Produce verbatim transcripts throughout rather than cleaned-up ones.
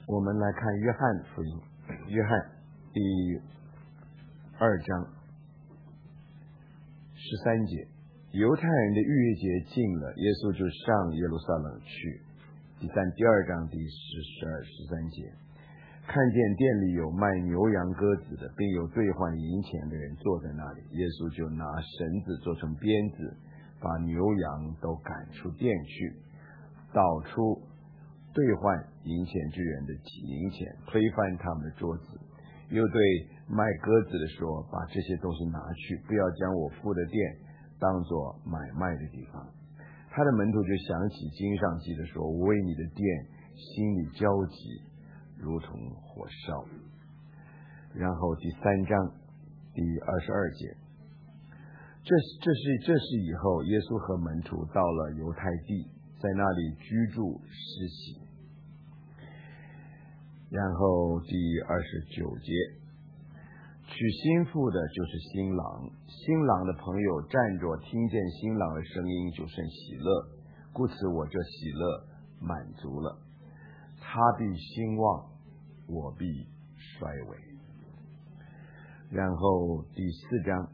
我们来看约翰福音，约翰第二章十三节，犹太人的逾越节近了，耶稣就上耶路撒冷去。第三第二章第十、十二、十三节，看见店里有卖牛羊鸽子的，并有兑换银钱的人坐在那里，耶稣就拿绳子做成鞭子，把牛羊都赶出店去，导出兑换银钱之人的银钱，推翻他们的桌子，又对卖鸽子的说，把这些东西拿去，不要将我父的店当作买卖的地方。他的门徒就想起经上记的说，我为你的店心里焦急，如同火烧。然后第三章第二十二节，这这是这是以后耶稣和门徒到了犹太地，在那里居住施洗。然后第二十九节，娶新妇的就是新郎，新郎的朋友站着，听见新郎的声音就甚喜乐，故此我这喜乐满足了。他必兴旺，我必衰微。然后第四章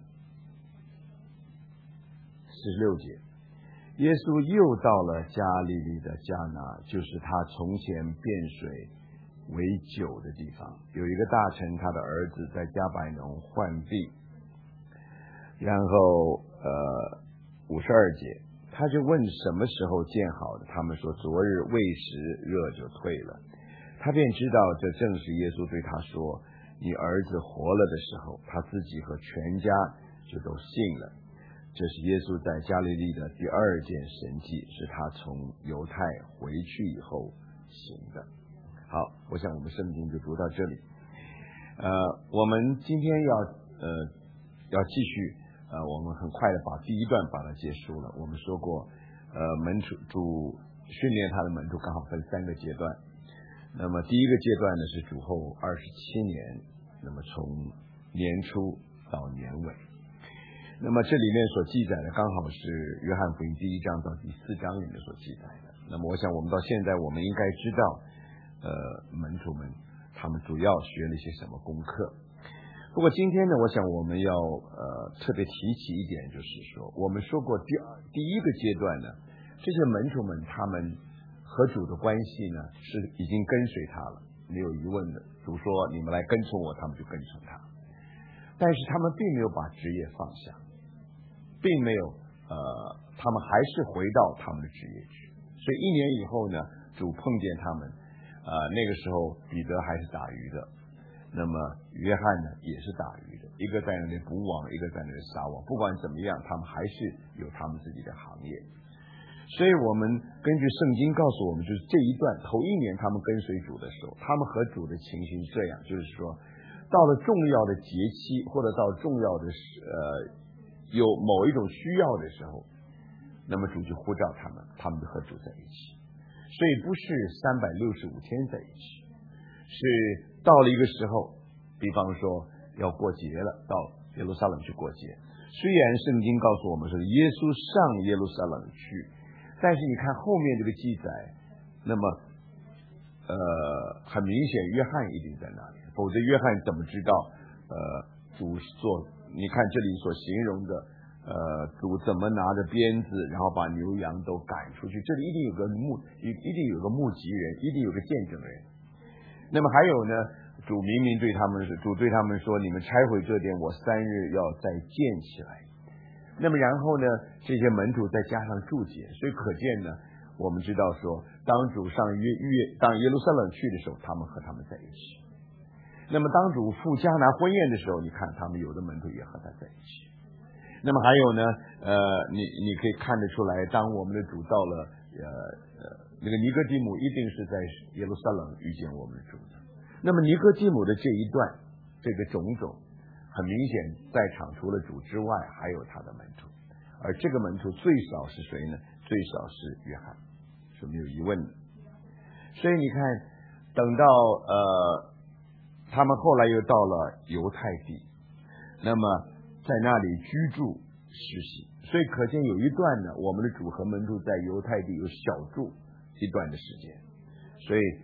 四十六节，耶稣又到了加利利的迦拿，就是他从前变水为酒的地方。有一个大臣，他的儿子在加百农患病。然后呃五十二节，他就问什么时候见好的，他们说昨日未时热就退了。他便知道这正是耶稣对他说，你儿子活了的时候，他自己和全家就都信了。这是耶稣在加利利的第二件神迹，是他从犹太回去以后行的。好，我想我们圣经就读到这里。呃，我们今天要呃要继续呃，我们很快的把第一段把它结束了。我们说过，呃，门徒主训练他的门徒刚好分三个阶段。那么第一个阶段呢是主后二十七年，那么从年初到年尾。那么这里面所记载的刚好是约翰福音第一章到第四章里面所记载的。那么我想我们到现在我们应该知道呃，门徒们他们主要学了一些什么功课。不过今天呢，我想我们要呃特别提起一点，就是说我们说过第二第一个阶段呢，这些门徒们他们和主的关系呢是已经跟随他了，没有疑问的。主说你们来跟从我，他们就跟从他。但是他们并没有把职业放下，并没有呃，他们还是回到他们的职业去。所以一年以后呢，主碰见他们。呃，那个时候彼得还是打鱼的，那么约翰呢也是打鱼的，一个在那里捕网，一个在那里撒网。不管怎么样，他们还是有他们自己的行业。所以我们根据圣经告诉我们，就是这一段头一年他们跟随主的时候，他们和主的情形这样，就是说到了重要的节期，或者到重要的呃有某一种需要的时候，那么主就呼召他们，他们就和主在一起。所以不是三百六十五天在一起，是到了一个时候，比方说要过节了，到耶路撒冷去过节。虽然圣经告诉我们说耶稣上耶路撒冷去，但是你看后面这个记载，那么呃很明显约翰一定在那里，否则约翰怎么知道呃主做？你看这里所形容的呃，主怎么拿着鞭子，然后把牛羊都赶出去？这里一定有个目，一一定有个目击人，一定有个见证人。那么还有呢，主明明对他们是，主对他们说：“你们拆毁这殿，我三日要再建起来。”那么然后呢，这些门徒再加上注解，所以可见呢，我们知道说，当主上约约当耶路撒冷去的时候，他们和他们在一起。那么当主赴迦拿婚宴的时候，你看他们有的门徒也和他在一起。那么还有呢，呃，你你可以看得出来，当我们的主到了呃呃那个尼哥底母，一定是在耶路撒冷遇见我们的主的。那么尼哥底母的这一段，这个种种，很明显在场除了主之外，还有他的门徒，而这个门徒最少是谁呢？最少是约翰，是没有疑问的。所以你看，等到呃他们后来又到了犹太地，那么在那里居住实习，所以可见有一段呢，我们的主和门徒在犹太地有小住一段的时间。所以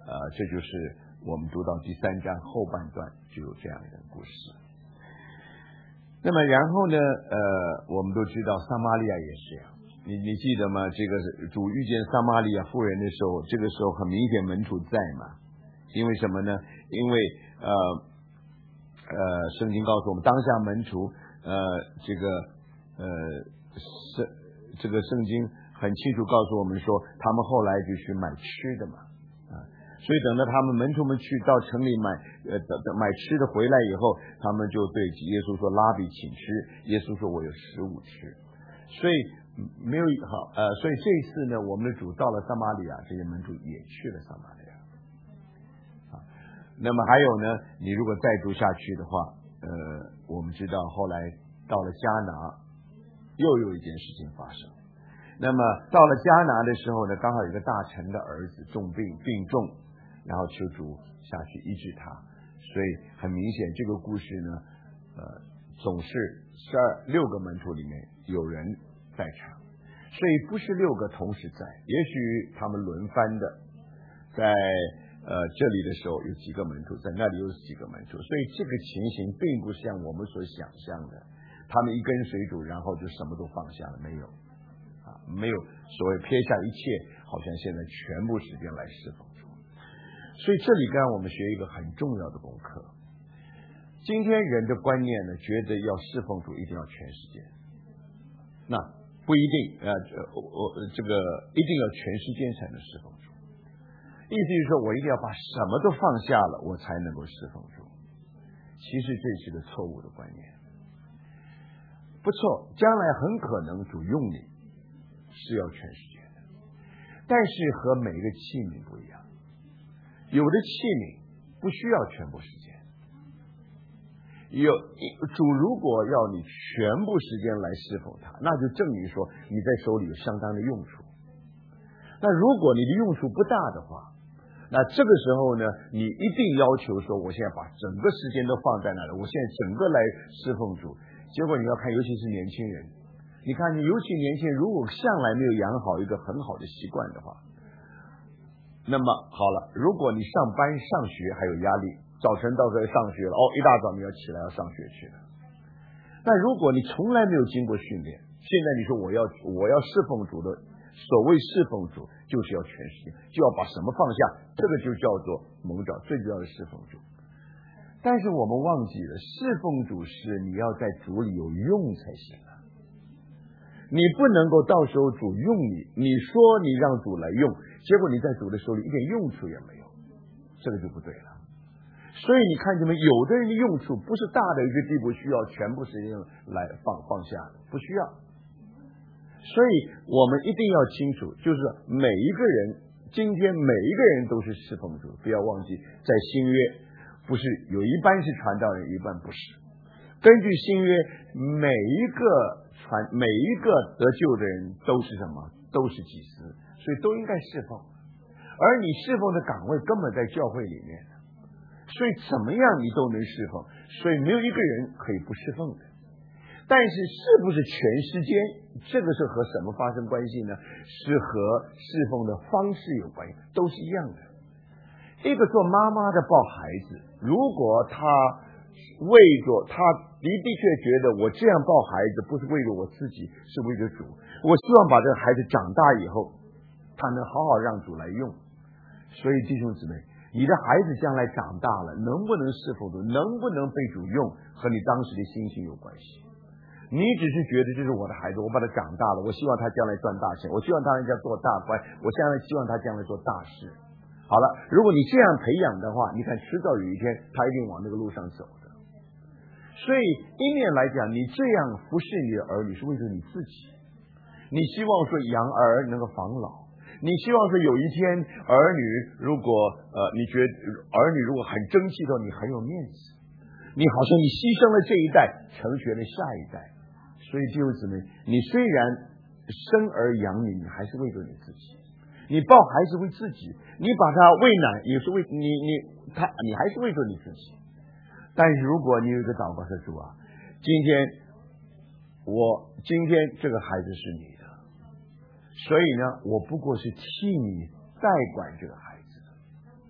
呃，这就是我们读到第三章后半段就有这样一个故事。那么然后呢，呃，我们都知道撒玛利亚也是这样，你你记得吗？这个主遇见撒玛利亚妇人的时候，这个时候很明显门徒在嘛，因为什么呢？因为呃呃，圣经告诉我们，当下门徒呃这个呃圣这个圣经很清楚告诉我们说，他们后来就去买吃的嘛，啊，所以等到他们门徒们去到城里买呃等等买吃的回来以后，他们就对耶稣说：“拉比，请吃。”耶稣说：“我有食物吃。”所以没有好呃，所以这一次呢，我们的主到了撒玛利亚，这些门徒也去了撒玛利亚。啊，那么还有呢，你如果再读下去的话，呃，我们知道后来到了迦拿，又有一件事情发生。那么到了迦拿的时候呢，刚好有一个大臣的儿子重病病重，然后求主下去医治他。所以很明显，这个故事呢，呃，总是十二六个门徒里面有人在场，所以不是六个同时在，也许他们轮番的，在呃这里的时候有几个门徒，在那里有几个门徒，所以这个情形并不像我们所想象的，他们一跟随主，然后就什么都放下了，没有啊，没有所谓撇下一切，好像现在全部时间来侍奉主。所以这里让我们学一个很重要的功课。今天人的观念呢，觉得要侍奉主一定要全时间，那不一定啊，我这个一定要全时间才能侍奉主。意思就是说我一定要把什么都放下了，我才能够侍奉主。其实这是个错误的观念。不错，将来很可能主用你是要全时间的，但是和每个器皿不一样，有的器皿不需要全部时间。有主如果要你全部时间来侍奉他，那就证明说你在手里有相当的用处。那如果你的用处不大的话，那这个时候呢，你一定要求说，我现在把整个时间都放在那里，我现在整个来侍奉主。结果你要看，尤其是年轻人，你看，你尤其年轻人如果向来没有养好一个很好的习惯的话，那么好了，如果你上班上学还有压力，早晨到这上学了，哦，一大早你要起来要上学去了。那如果你从来没有经过训练，现在你说我要我要侍奉主的，所谓侍奉主就是要全时间，就要把什么放下，这个就叫做蒙召，最主要的侍奉主。但是我们忘记了，侍奉主是你要在主里有用才行啊。你不能够到时候主用你，你说你让主来用，结果你在主的手里一点用处也没有，这个就不对了。所以你看见没，有的人的用处不是大的一个地步需要全部时间来放放下的，不需要。所以我们一定要清楚，就是每一个人，今天每一个人都是侍奉主，不要忘记在新约不是有一半是传道人，一半不是。根据新约，每一个传每一个得救的人都是什么？都是祭司，所以都应该侍奉。而你侍奉的岗位根本在教会里面，所以怎么样你都能侍奉，所以没有一个人可以不侍奉的。但是是不是全时间，这个是和什么发生关系呢？是和侍奉的方式有关系，都是一样的。一个做妈妈的抱孩子，如果他为着他的的确觉得我这样抱孩子不是为了我自己，是为了主，我希望把这个孩子长大以后他能好好让主来用。所以弟兄姊妹，你的孩子将来长大了能不能侍奉主，能不能被主用，和你当时的心情有关系。你只是觉得这是我的孩子，我把他长大了，我希望他将来赚大钱，我希望他人家做大官，我将来希望他将来做大事。好了，如果你这样培养的话，你看迟早有一天他一定往那个路上走的。所以一面来讲，你这样服侍你的儿女是为了你自己，你希望说养儿能够防老，你希望说有一天儿女如果呃你觉得儿女如果很争气的，你很有面子，你好像你牺牲了这一代，成全了下一代。所以弟兄姊妹，你虽然生儿养女，你还是为了你自己，你抱还是为自己，你把他喂奶也是为你你他你还是为了你自己。但是如果你有一个祷告说，主啊，今天我今天这个孩子是你的，所以呢我不过是替你代管这个孩子，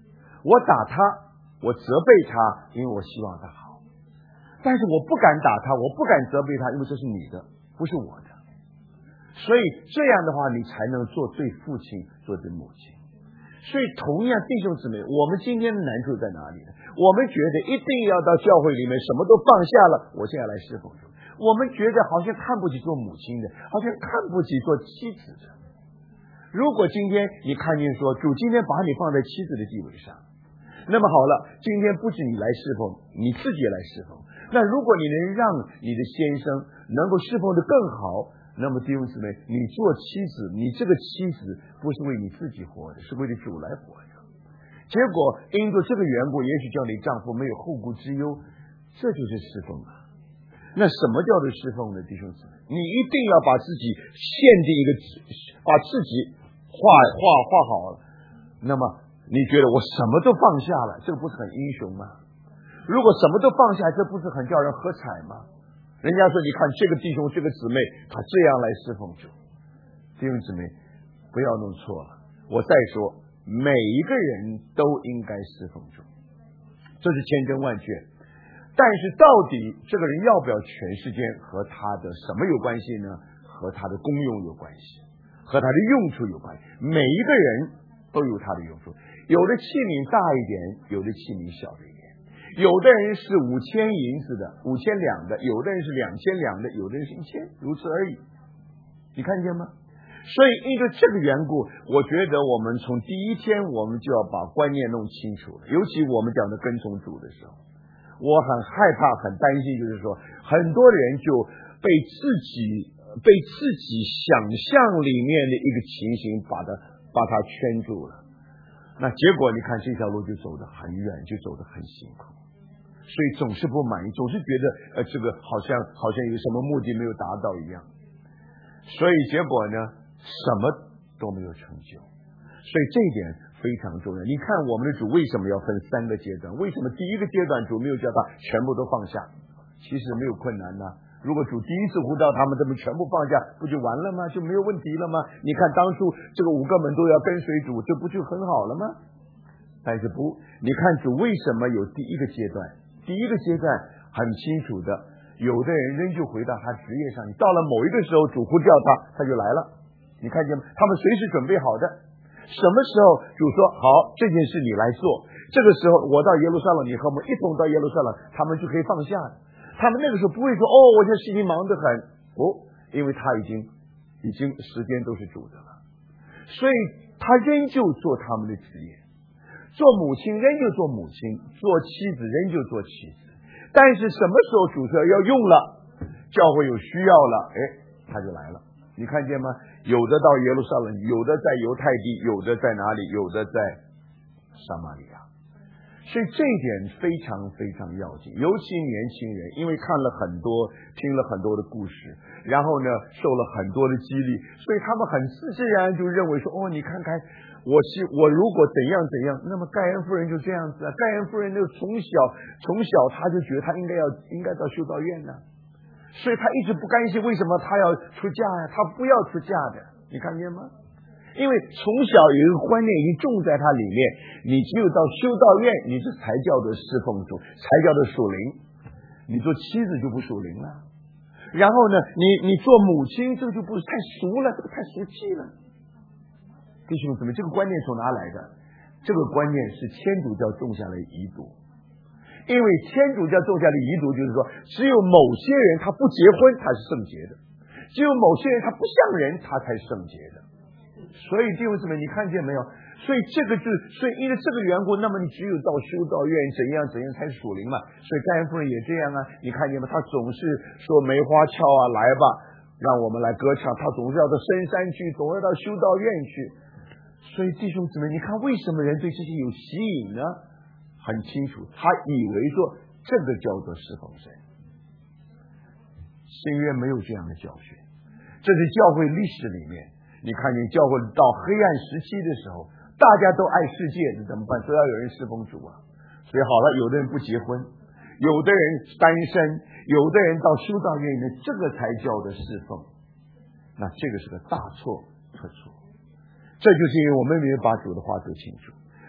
我打他，我责备他，因为我希望他好。但是我不敢打他，我不敢责备他，因为这是你的，不是我的。所以这样的话，你才能做对父亲，做对母亲。所以同样，弟兄姊妹，我们今天的难处在哪里呢？我们觉得一定要到教会里面什么都放下了，我现在来侍奉主。我们觉得好像看不起做母亲的，好像看不起做妻子的。如果今天你看见说主今天把你放在妻子的地位上，那么好了，今天不止你来侍奉，你自己也来侍奉。那如果你能让你的先生能够侍奉得更好，那么弟兄姊妹，你做妻子，你这个妻子不是为你自己活的，是为了主来活的。结果因着这个缘故，也许叫你丈夫没有后顾之忧，这就是侍奉啊。那什么叫做侍奉呢？弟兄姊妹，你一定要把自己限定一个，把自己画画画好了，那么你觉得我什么都放下了，这个不是很英雄吗？如果什么都放下，这不是很叫人喝彩吗？人家说，你看这个弟兄这个姊妹，他这样来侍奉主。弟兄姊妹，不要弄错了。我再说，每一个人都应该侍奉主，这是千真万确。但是到底这个人要不要全世间，和他的什么有关系呢？和他的功用有关系，和他的用处有关系。每一个人都有他的用处，有的器皿大一点，有的器皿小一点。有的人是五千银子的，五千两的，有的人是两千两的，有的人是一千，如此而已。你看见吗？所以因着这个缘故，我觉得我们从第一天我们就要把观念弄清楚了。尤其我们讲的跟从主的时候，我很害怕很担心，就是说很多人就被自己被自己想象里面的一个情形把它把它圈住了。那结果你看这条路就走得很远，就走得很辛苦，所以总是不满意，总是觉得呃这个好像好像有什么目的没有达到一样，所以结果呢什么都没有成就。所以这一点非常重要。你看我们的主为什么要分三个阶段？为什么第一个阶段主没有叫他全部都放下？其实没有困难呢。如果主第一次呼召他们这么全部放下，不就完了吗？就没有问题了吗？你看当初这个五个门都要跟随主，这不就很好了吗？但是不，你看主为什么有第一个阶段？第一个阶段很清楚的，有的人仍旧回到他职业上，你到了某一个时候主呼叫他，他就来了。你看见吗？他们随时准备好的。什么时候主说好这件事你来做，这个时候我到耶路撒冷，你和我们一同到耶路撒冷，他们就可以放下了。他们那个时候不会说哦，我现在事情忙得很，不，因为他已经已经时间都是主的了，所以他仍旧做他们的职业，做母亲仍旧做母亲，做妻子仍旧做妻子。但是什么时候主说要用了，教会有需要了，哎，他就来了。你看见吗？有的到耶路撒冷，有的在犹太地，有的在哪里，有的在撒玛利亚。所以这一点非常非常要紧，尤其年轻人，因为看了很多，听了很多的故事，然后呢受了很多的激励，所以他们很自自然就认为说，哦，你看看我是我如果怎样怎样，那么盖恩夫人就这样子啊，盖恩夫人那个从小从小他就觉得他应该要应该到修道院呢，所以他一直不甘心，为什么他要出嫁呀？他不要出嫁的，你看见吗？因为从小有一个观念已经种在他里面，你只有到修道院，你这才叫做侍奉主，才叫做属灵。你做妻子就不属灵了，然后呢，你你做母亲，这个就不是太俗了，这个太俗气了。弟兄姊妹，这个观念从哪来的？这个观念是天主教种下来遗毒。因为天主教种下的遗毒就是说，只有某些人他不结婚他是圣洁的，只有某些人他不像人他才是圣洁的。所以弟兄姊妹，你看见没有？所以这个是，所以因为这个缘故，那么你只有到修道院怎样怎样才是属灵嘛。所以盖恩夫人也这样啊，你看见吗？他总是说梅花俏啊，来吧，让我们来歌唱。他总是要到深山去，总要到修道院去。所以弟兄姊妹，你看为什么人对这些有吸引呢？很清楚，他以为说这个叫做侍奉神。新约没有这样的教训，这是教会历史里面。你看见教会到黑暗时期的时候，大家都爱世界，这怎么办？都要有人侍奉主啊。所以好了，有的人不结婚，有的人单身，有的人到修道院里面，这个才叫做侍奉。那这个是个大错特错。这就是因为我们没有把主的话说清楚。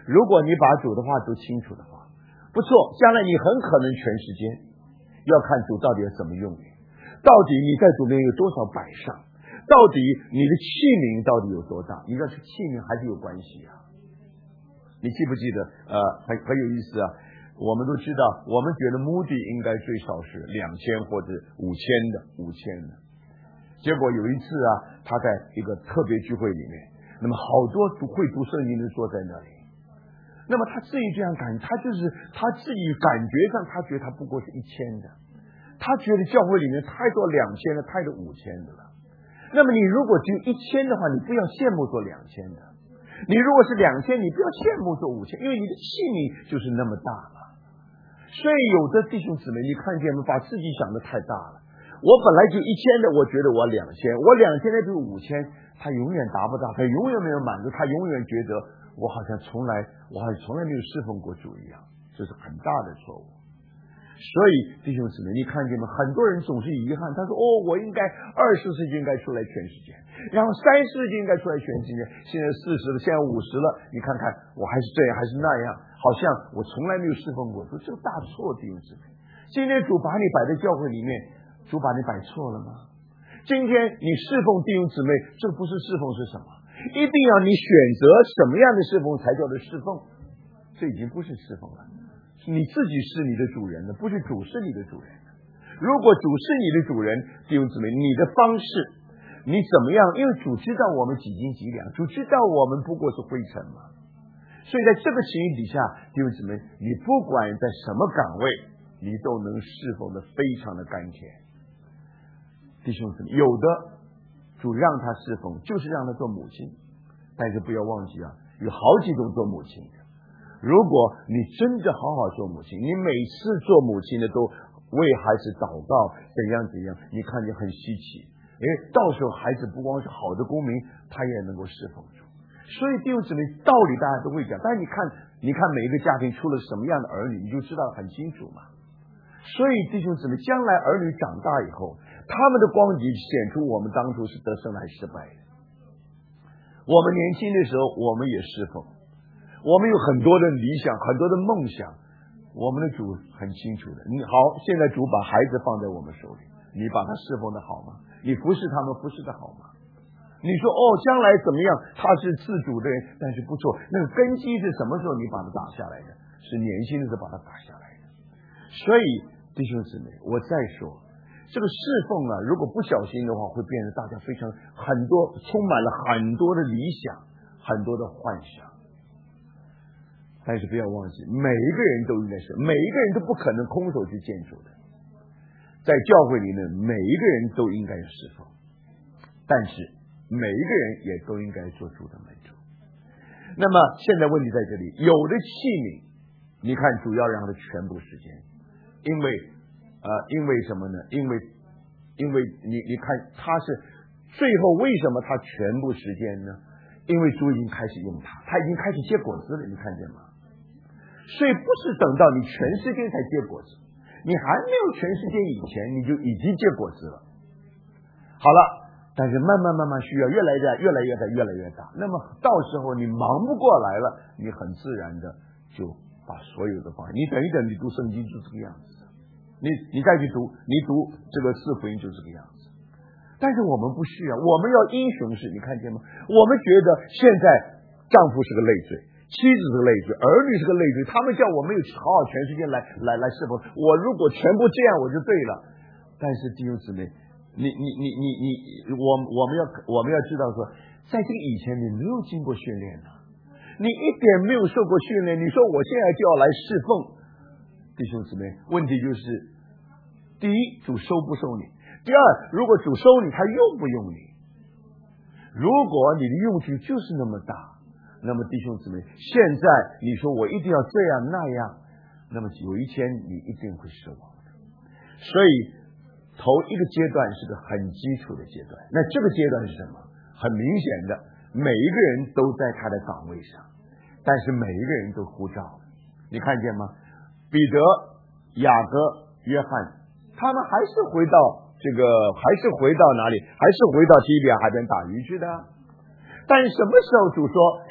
如果你把主的话读清楚的话，不错，将来你很可能全时间要看主到底要怎么用你，到底你在主里有多少摆上，到底你的器皿到底有多大。你知道是器皿还是有关系啊？你记不记得呃很很有意思啊，我们都知道，我们觉得目的应该最少是两千或者五千的五千的，结果有一次啊，他在一个特别聚会里面，那么好多读会读圣经的坐在那里，那么他自己这样感，他就是他自己感觉上，他觉得他不过是一千的，他觉得教会里面太多两千的，太多五千的了。那么你如果只有一千的话，你不要羡慕做两千的；你如果是两千，你不要羡慕做五千，因为你的器皿就是那么大了。所以有的弟兄姊妹，你看见没？把自己想的太大了。我本来就一千的，我觉得我两千，我两千的就是五千，他永远达不到，他永远没有满足，他永远觉得我好像从来，我好像从来没有侍奉过主一样，这是很大的错误。所以弟兄姊妹，你看见吗？很多人总是遗憾，他说：“哦，我应该二十岁就应该出来全世界，然后三十岁就应该出来全世界，现在四十了，现在五十了，你看看我还是这样，还是那样，好像我从来没有侍奉过主，这个大错，弟兄姊妹。今天主把你摆在教会里面，主把你摆错了吗？今天你侍奉弟兄姊妹，这不是侍奉是什么？一定要你选择什么样的侍奉才叫做侍奉，这已经不是侍奉了。你自己是你的主人的，不是主是你的主人的。如果主是你的主人，弟兄姊妹，你的方式你怎么样？因为主知道我们几斤几两，主知道我们不过是灰尘嘛。所以在这个情形底下，弟兄姊妹，你不管在什么岗位，你都能侍奉的非常的甘甜。弟兄姊妹，有的主让他侍奉，就是让他做母亲，但是不要忘记啊，有好几种做母亲的。如果你真的好好做母亲，你每次做母亲的都为孩子祷告，怎样怎样，你看见很稀奇。哎，到时候孩子不光是好的公民，他也能够侍奉主。所以弟兄姊妹，道理大家都会讲，但是你看，你看每一个家庭出了什么样的儿女，你就知道很清楚嘛。所以弟兄姊妹，将来儿女长大以后，他们的光景显出我们当初是得胜还是失败的。我们年轻的时候，我们也侍奉。我们有很多的理想，很多的梦想，我们的主很清楚的。你好，现在主把孩子放在我们手里，你把他侍奉的好吗？你服侍他们服侍的好吗？你说哦，将来怎么样？他是自主的人，但是不错。那个根基是什么时候你把它打下来的？是年轻的时候把它打下来的。所以弟兄姊妹，我再说，这个侍奉啊，如果不小心的话，会变得大家非常很多，充满了很多的理想，很多的幻想。但是不要忘记，每一个人都应该是，每一个人都不可能空手去见主的。在教会里面，每一个人都应该侍奉，但是每一个人也都应该做主的门徒。那么现在问题在这里，有的器皿，你看主要让他全部时间，因为呃，因为什么呢？因为因为你你看他是最后为什么他全部时间呢？因为主已经开始用他，他已经开始结果子了，你看见吗？所以不是等到你全世界才结果子，你还没有全世界以前你就已经结果子了。好了，但是慢慢慢慢需要越来越大越来越大越来越大，那么到时候你忙不过来了，你很自然的就把所有的方你等一等，你读圣经就这个样子，你你再去读，你读这个四福音就这个样子。但是我们不需要，我们要英雄式，你看见吗？我们觉得现在丈夫是个累赘，妻子是个累赘，儿女是个累赘，他们叫我没有好好全时间来来来侍奉，我如果全部这样我就对了。但是弟兄姊妹，你你你你你，我我们要我们要知道说，在这个以前你没有经过训练的，你一点没有受过训练，你说我现在就要来侍奉，弟兄姊妹，问题就是第一，主收不收你？第二，如果主收你，他用不用你？如果你的用处就是那么大，那么弟兄姊妹，现在你说我一定要这样那样，那么有一天你一定会失望的。所以头一个阶段是个很基础的阶段，那这个阶段是什么？很明显的，每一个人都在他的岗位上，但是每一个人都呼召，你看见吗？彼得、雅各、约翰，他们还是回到这个，还是回到哪里？还是回到提比亚海边打鱼去的。但是什么时候主说，哎，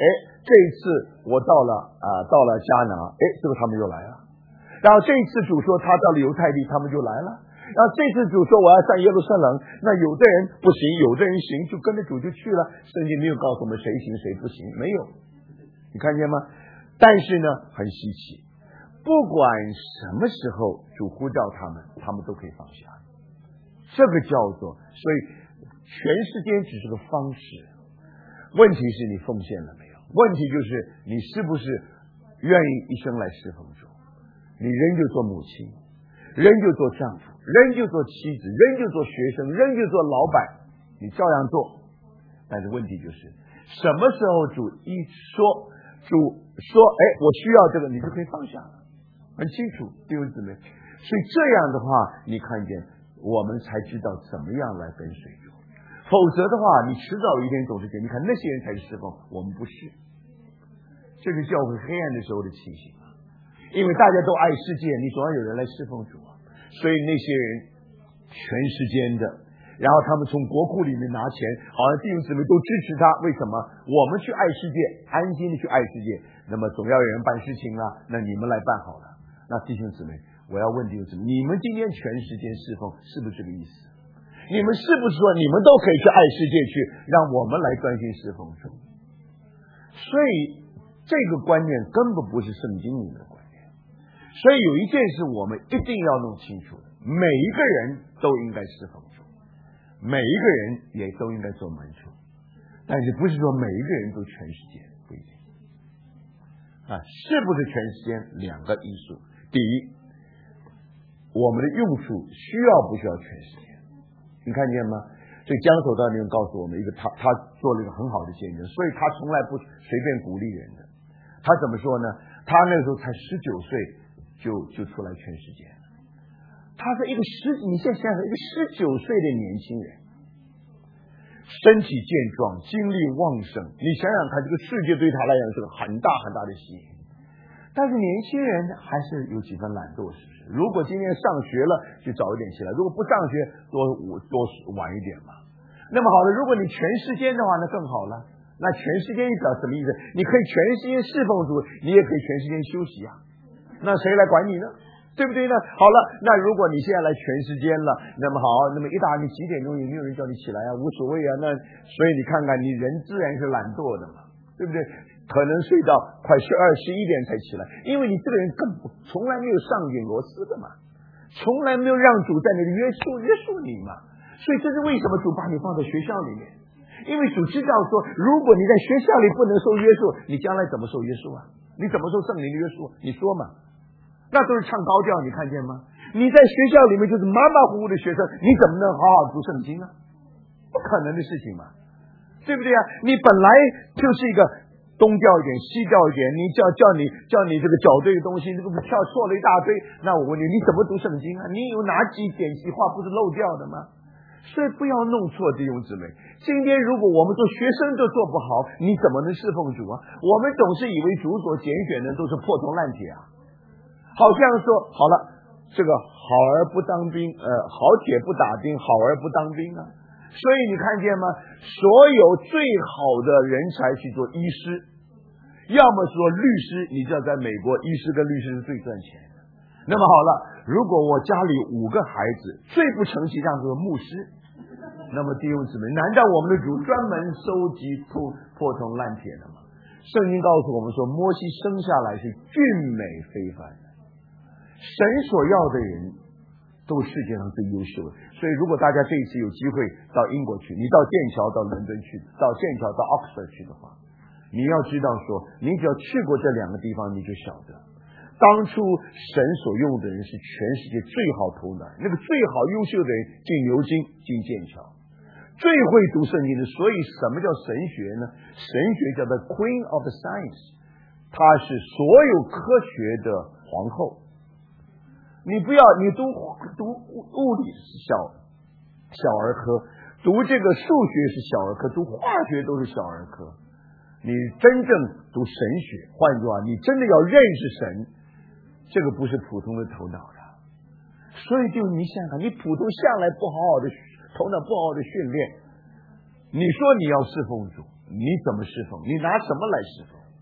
这一次我到了啊、呃，到了迦南，哎，这个他们又来了。然后这一次主说他到了犹太地，他们就来了。然后这次主说我要上耶路撒冷，那有的人不行，有的人行，就跟着主就去了。圣经没有告诉我们谁行谁不行，没有，你看见吗？但是呢，很稀奇，不管什么时候主呼召他们，他们都可以放下。这个叫做，所以全世间只是个方式，问题是你奉献了没有？问题就是你是不是愿意一生来侍奉主？你仍旧做母亲，仍旧做丈夫，仍旧做妻子，仍旧做学生，仍旧做老板，你照样做。但是问题就是什么时候主一说，主说哎我需要这个，你就可以放下了，很清楚，弟兄姊妹。所以这样的话，你看见我们才知道怎么样来跟随主。否则的话，你迟早一天总是觉得，你看那些人才是侍奉，我们不是。这是教会黑暗的时候的情形啊！因为大家都爱世界，你总要有人来侍奉主啊。所以那些人全世间的，然后他们从国库里面拿钱，好像弟兄姊妹都支持他。为什么？我们去爱世界，安心的去爱世界，那么总要有人办事情啊，那你们来办好了。那弟兄姊妹，我要问弟兄姊妹，你们今天全世界侍奉是不是这个意思？你们是不是说你们都可以去爱世界去，让我们来专心侍奉主？所以这个观念根本不是圣经里面的观念。所以有一件事我们一定要弄清楚的，每一个人都应该侍奉主，每一个人也都应该做门徒，但是不是说每一个人都全世界，不一定啊，是不是全世界两个因素。第一，我们的用处需要不需要全世界？你看见吗？所以江守道人告诉我们一个，他他做了一个很好的见证，所以他从来不随便鼓励人的。他怎么说呢？他那时候才十九岁就就出来全世界。他是一个十，你现在想想，一个十九岁的年轻人，身体健壮，精力旺盛。你想想看，这个世界对他来讲是个很大很大的吸引。但是年轻人还是有几分懒惰，是不是？如果今天上学了，就早一点起来；如果不上学，多多晚一点嘛。那么好了，如果你全时间的话，那更好了。那全时间表什么意思？你可以全时间侍奉主，你也可以全时间休息啊。那谁来管你呢？对不对呢？好了，那如果你现在来全时间了，那么好，那么一大你几点钟也没有人叫你起来啊，无所谓啊。那所以你看看，你人自然是懒惰的嘛，对不对？可能睡到快十二、十一点才起来，因为你这个人更不从来没有上紧螺丝的嘛，从来没有让主在那里约束约束你嘛。所以这是为什么主把你放在学校里面，因为主知道说，如果你在学校里不能受约束，你将来怎么受约束啊？你怎么受圣灵的约束？你说嘛？那都是唱高调，你看见吗？你在学校里面就是马马虎虎的学生，你怎么能好好读圣经呢？不可能的事情嘛，对不对啊？你本来就是一个东掉一点西掉一点，你叫叫你叫你这个搅对的东西，这个跳错了一大堆，那我问你，你怎么读圣经啊？你有哪几点几话不是漏掉的吗？所以不要弄错弟兄姊妹。今天如果我们做学生都做不好，你怎么能侍奉主啊？我们总是以为主所拣选的都是破铜烂铁啊，好像说好了，这个好而不当兵，呃，好铁不打钉，好而不当兵啊。所以你看见吗？所有最好的人才去做医师，要么说律师，你知道在美国医师跟律师是最赚钱的。那么好了，如果我家里五个孩子，最不成器让做牧师，那么弟兄姊妹，难道我们的主专门收集破破铜烂铁的吗？圣经告诉我们说，摩西生下来是俊美非凡的，神所要的人都是世界上最优秀的。所以如果大家这一次有机会到英国去，你到剑桥到伦敦去，到剑桥到 Oxford 去的话，你要知道说，你只要去过这两个地方，你就晓得当初神所用的人是全世界最好头脑，那个最好优秀的人进牛津进剑桥，最会读圣经的。所以什么叫神学呢？神学叫做 Queen of the Science， 她是所有科学的皇后。你不要，你读读物理是小小儿科，读这个数学是小儿科，读化学都是小儿科。你真正读神学，换句话，你真的要认识神，这个不是普通的头脑的。所以就你想想，你普通向来不好好的头脑不好好的训练，你说你要侍奉主，你怎么侍奉？你拿什么来侍奉？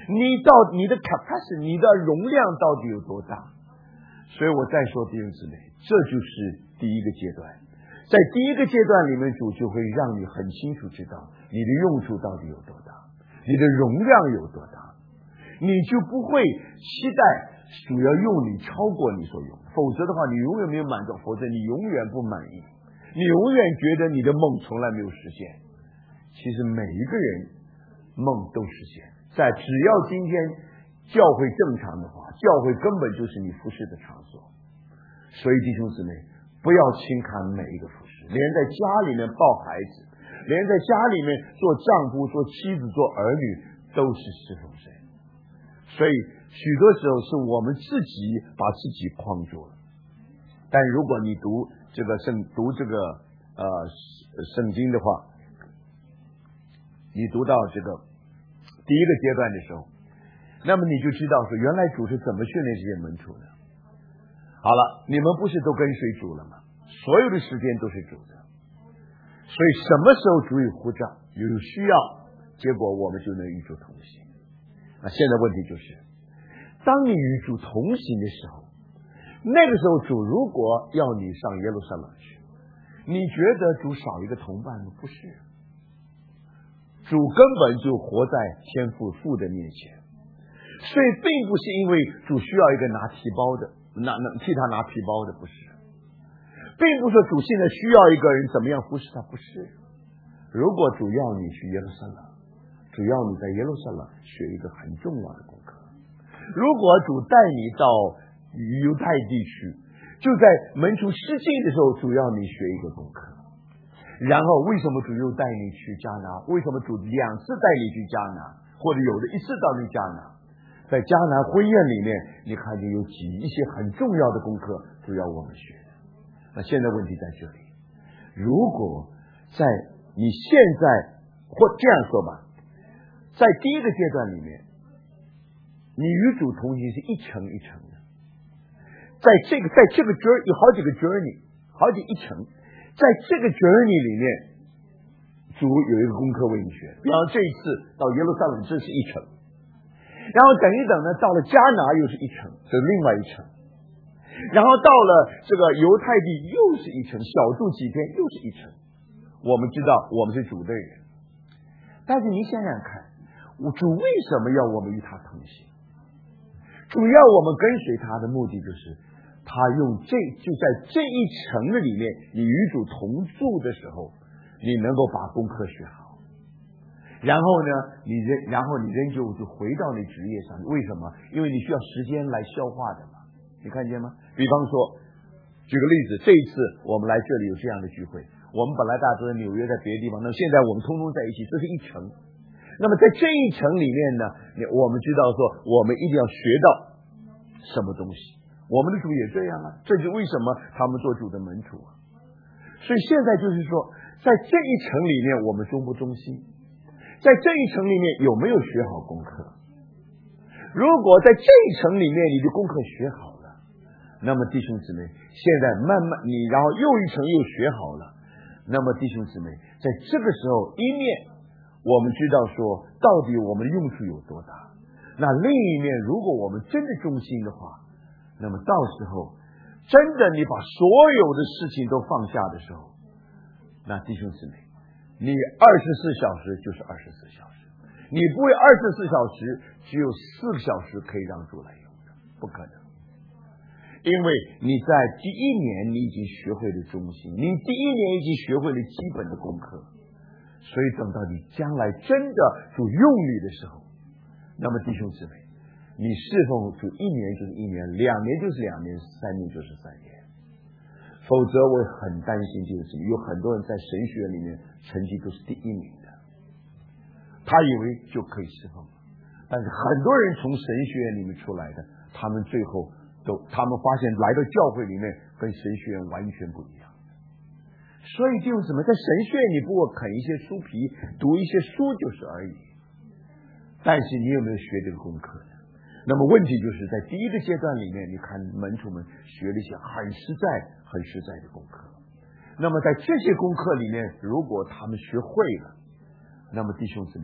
你到你的 capacity， 你的容量到底有多大？所以我再说弟兄姊妹，这就是第一个阶段。在第一个阶段里面，主就会让你很清楚知道你的用处到底有多大，你的容量有多大，你就不会期待主要用你超过你所用，否则的话你永远没有满足，否则你永远不满意，你永远觉得你的梦从来没有实现。其实每一个人梦都实现，在只要今天教会正常的话，教会根本就是你服侍的场所。所以弟兄姊妹，不要轻看每一个服侍，连在家里面抱孩子，连在家里面做丈夫、做妻子、做儿女，都是侍奉神。所以许多时候是我们自己把自己框住了。但如果你读这个圣读这个呃圣经的话，你读到这个第一个阶段的时候，那么你就知道说原来主是怎么训练这些门徒的。好了，你们不是都跟随主了吗？所有的时间都是主的，所以什么时候主有呼召有需要，结果我们就能与主同行。那现在问题就是，当你与主同行的时候，那个时候主如果要你上耶路撒冷去，你觉得主少一个同伴吗？不是，主根本就活在天父父的面前，所以并不是因为主需要一个拿皮包的拿拿替他拿皮包的，不是，并不是说主现在需要一个人怎么样服侍他，不是。如果主要你去耶路撒冷，主要你在耶路撒冷学一个很重要的功课。如果主带你到犹太地区，就在门徒失敬的时候，主要你学一个功课。然后为什么主又带你去迦拿？为什么主两次带你去迦拿，或者有的一次到你迦拿？在迦拿婚宴里面，你看见有几一些很重要的功课，主要我们学的。那现在问题在这里，如果在你现在或这样说吧，在第一个阶段里面，你与主同行是一层一层的，在这个在这个 journey 有好几个 journey， 好几一层，在这个 journey 里面，主有一个功课为你学。比方这一次到耶路撒冷，这是一层，然后等一等呢，到了迦拿又是一层，这是另外一层，然后到了这个犹太地又是一层，小住几天又是一层。我们知道我们是主的人，但是你想想看，主为什么要我们与他同行？主要我们跟随他的目的就是他用这就在这一层的里面，你与主同住的时候，你能够把功课学好，然后呢你仍然后你仍旧就回到你职业上。为什么？因为你需要时间来消化的嘛，你看见吗？比方说举个例子，这一次我们来这里有这样的聚会，我们本来大家都在纽约，在别的地方，那么现在我们通通在一起，这是一层。那么在这一层里面呢，我们知道说我们一定要学到什么东西。我们的主也这样啊，这就为什么他们做主的门徒啊。所以现在就是说，在这一层里面我们忠不忠心，在这一层里面有没有学好功课。如果在这一层里面你的功课学好了，那么弟兄姊妹，现在慢慢你然后又一层又学好了，那么弟兄姊妹，在这个时候一面我们知道说到底我们的用处有多大，那另一面如果我们真的忠心的话，那么到时候真的你把所有的事情都放下的时候，那弟兄姊妹，你二十四小时就是二十四小时，你不会二十四小时只有四个小时可以让主来用的，不可能。因为你在第一年你已经学会了忠心，你第一年已经学会了基本的功课，所以等到你将来真的主用你的时候，那么弟兄姊妹，你侍奉主一年就是一年，两年就是两年，三年就是三年。否则我很担心这个事情，有很多人在神学里面成绩都是第一名的，他以为就可以侍奉了，但是很多人从神学院里面出来的，他们最后都他们发现来到教会里面跟神学院完全不一样。所以就是什么，在神学院你不过啃一些书皮，读一些书就是而已，但是你有没有学这个功课呢？那么问题就是在第一个阶段里面，你看门徒们学了一些很实在很实在的功课，那么在这些功课里面，如果他们学会了，那么弟兄姊妹，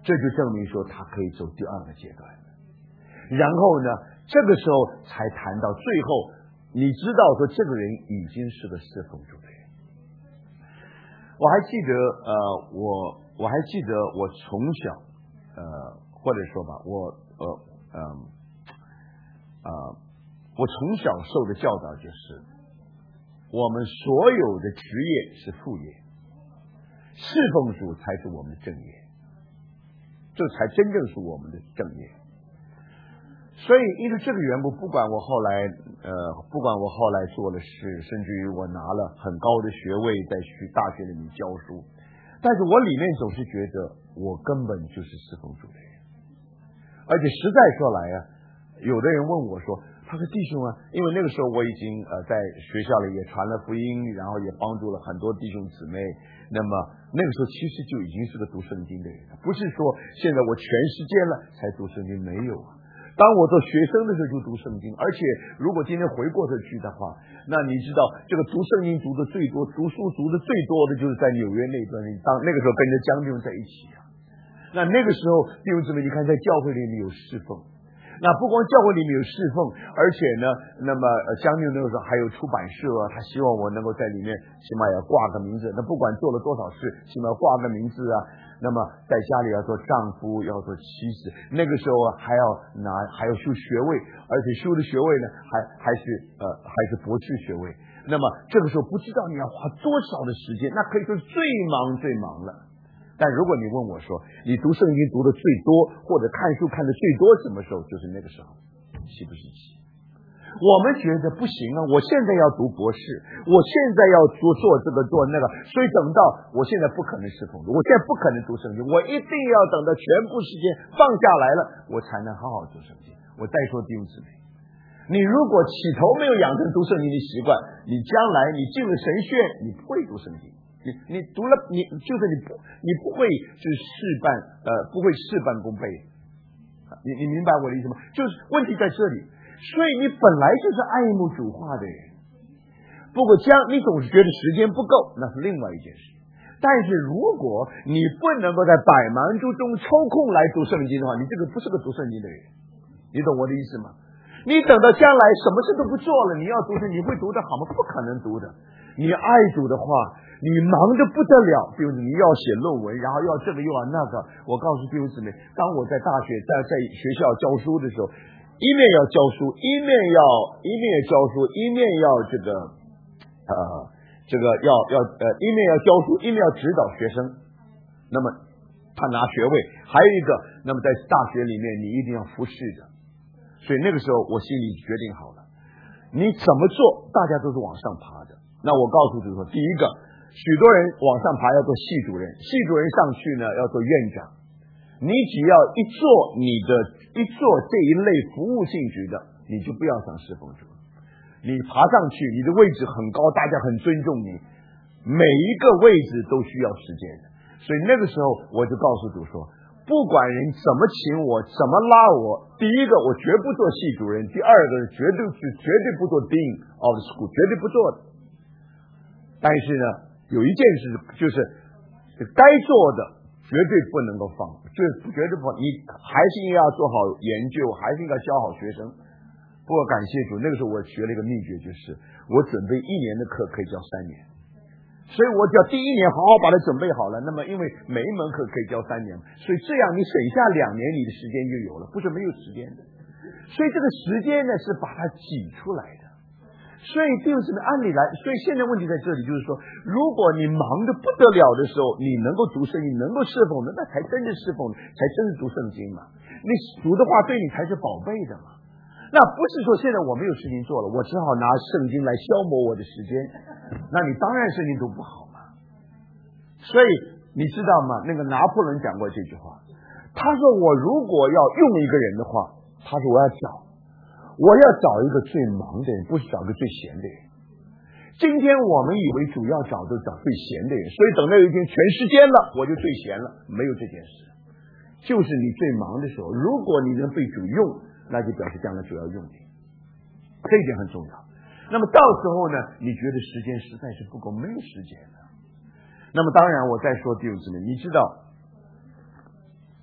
这就证明说他可以走第二个阶段。然后呢，这个时候才谈到最后，你知道说这个人已经是个侍奉主的人。我还记得，呃，我我还记得我从小，呃，或者说吧，我呃呃呃，我从小受的教导就是，我们所有的职业是副业，侍奉主才是我们的正业，这才真正是我们的正业。所以因为这个缘故，不管我后来呃，不管我后来做了事，甚至于我拿了很高的学位，在学大学里面教书，但是我里面总是觉得我根本就是侍奉主的人。而且实在说来啊，有的人问我说，他说弟兄啊，因为那个时候我已经呃在学校里也传了福音，然后也帮助了很多弟兄姊妹，那么那个时候其实就已经是个读圣经的人了，不是说现在我全时间了才读圣经，没有啊。当我做学生的时候就读圣经，而且如果今天回过头去的话，那你知道这个读圣经读的最多，读书读的最多的就是在纽约那段，当那个时候跟着将军在一起啊。那那个时候弟兄姊妹，你看在教会里面有侍奉，那不光教会里面有侍奉，而且呢，那么将军那个时候还有出版社啊，他希望我能够在里面起码要挂个名字，那不管做了多少事，起码挂个名字啊。那么在家里要做丈夫，要做妻子，那个时候还要拿还要修学位，而且修的学位呢还还是呃还是博士学位。那么这个时候不知道你要花多少的时间，那可以说是最忙最忙了。但如果你问我说你读圣经读的最多，或者看书看的最多，什么时候？就是那个时候，是不是？我们觉得不行啊，我现在要读博士，我现在要做做这个做那个，所以等到我现在不可能侍奉主，我现在不可能读圣经，我一定要等到全部时间放下来了，我才能好好读圣经。我再说弟兄姊妹，你如果起头没有养成读圣经的习惯，你将来你进了神学院，你不会读圣经，你你读了你就是你不你不会就是事半呃不会事半功倍，你你明白我的意思吗？就是问题在这里。所以你本来就是爱慕主话的人，不过将你总是觉得时间不够，那是另外一件事。但是如果你不能够在百忙之中抽空来读圣经的话，你这个不是个读圣经的人，你懂我的意思吗？你等到将来什么事都不做了，你要读圣经，你会读得好吗？不可能读的。你爱主的话，你忙得不得了，比如你要写论文，然后要这个又要那个。我告诉弟兄姊妹，当我在大学在在学校教书的时候，一面要教书，一面要一面教书，一面要这个呃这个要要呃一面要教书，一面要指导学生。那么他拿学位，还有一个，那么在大学里面你一定要服侍的。所以那个时候我心里决定好了，你怎么做，大家都是往上爬的。那我告诉主说，第一个，许多人往上爬要做系主任，系主任上去呢要做院长。你只要一做你的一做这一类服务性质的，你就不要想侍奉主。你爬上去，你的位置很高，大家很尊重你，每一个位置都需要时间的。所以那个时候我就告诉主说，不管人怎么请我，怎么拉我，第一个我绝不做系主任，第二个绝对是绝对不做 Dean of the School， 绝对不做的。但是呢，有一件事就是该做的绝对不能够放，绝绝对不，你还是应该要做好研究，还是应该教好学生。不过感谢主，那个时候我学了一个秘诀，就是我准备一年的课可以教三年，所以我只要第一年好好把它准备好了，那么因为每一门课可以教三年，所以这样你省下两年，你的时间就有了，不是没有时间的。所以这个时间呢是把它挤出来的。所以弟兄姊妹，按理来，所以现在问题在这里，就是说，如果你忙得不得了的时候，你能够读圣经，能够侍奉的，那才真是侍奉，才真是读圣经嘛。你读的话，对你才是宝贝的嘛。那不是说现在我没有事情做了，我只好拿圣经来消磨我的时间，那你当然圣经读不好嘛。所以你知道吗？那个拿破仑讲过这句话，他说我如果要用一个人的话，他说我要找。我要找一个最忙的人，不是找一个最闲的人。今天我们以为主要找都找最闲的人，所以等到有一天全时间了，我就最闲了，没有这件事。就是你最忙的时候，如果你能被主用，那就表示将来主要用你，这一点很重要。那么到时候呢，你觉得时间实在是不够，没有时间了。那么当然我再说弟兄姊妹，你知道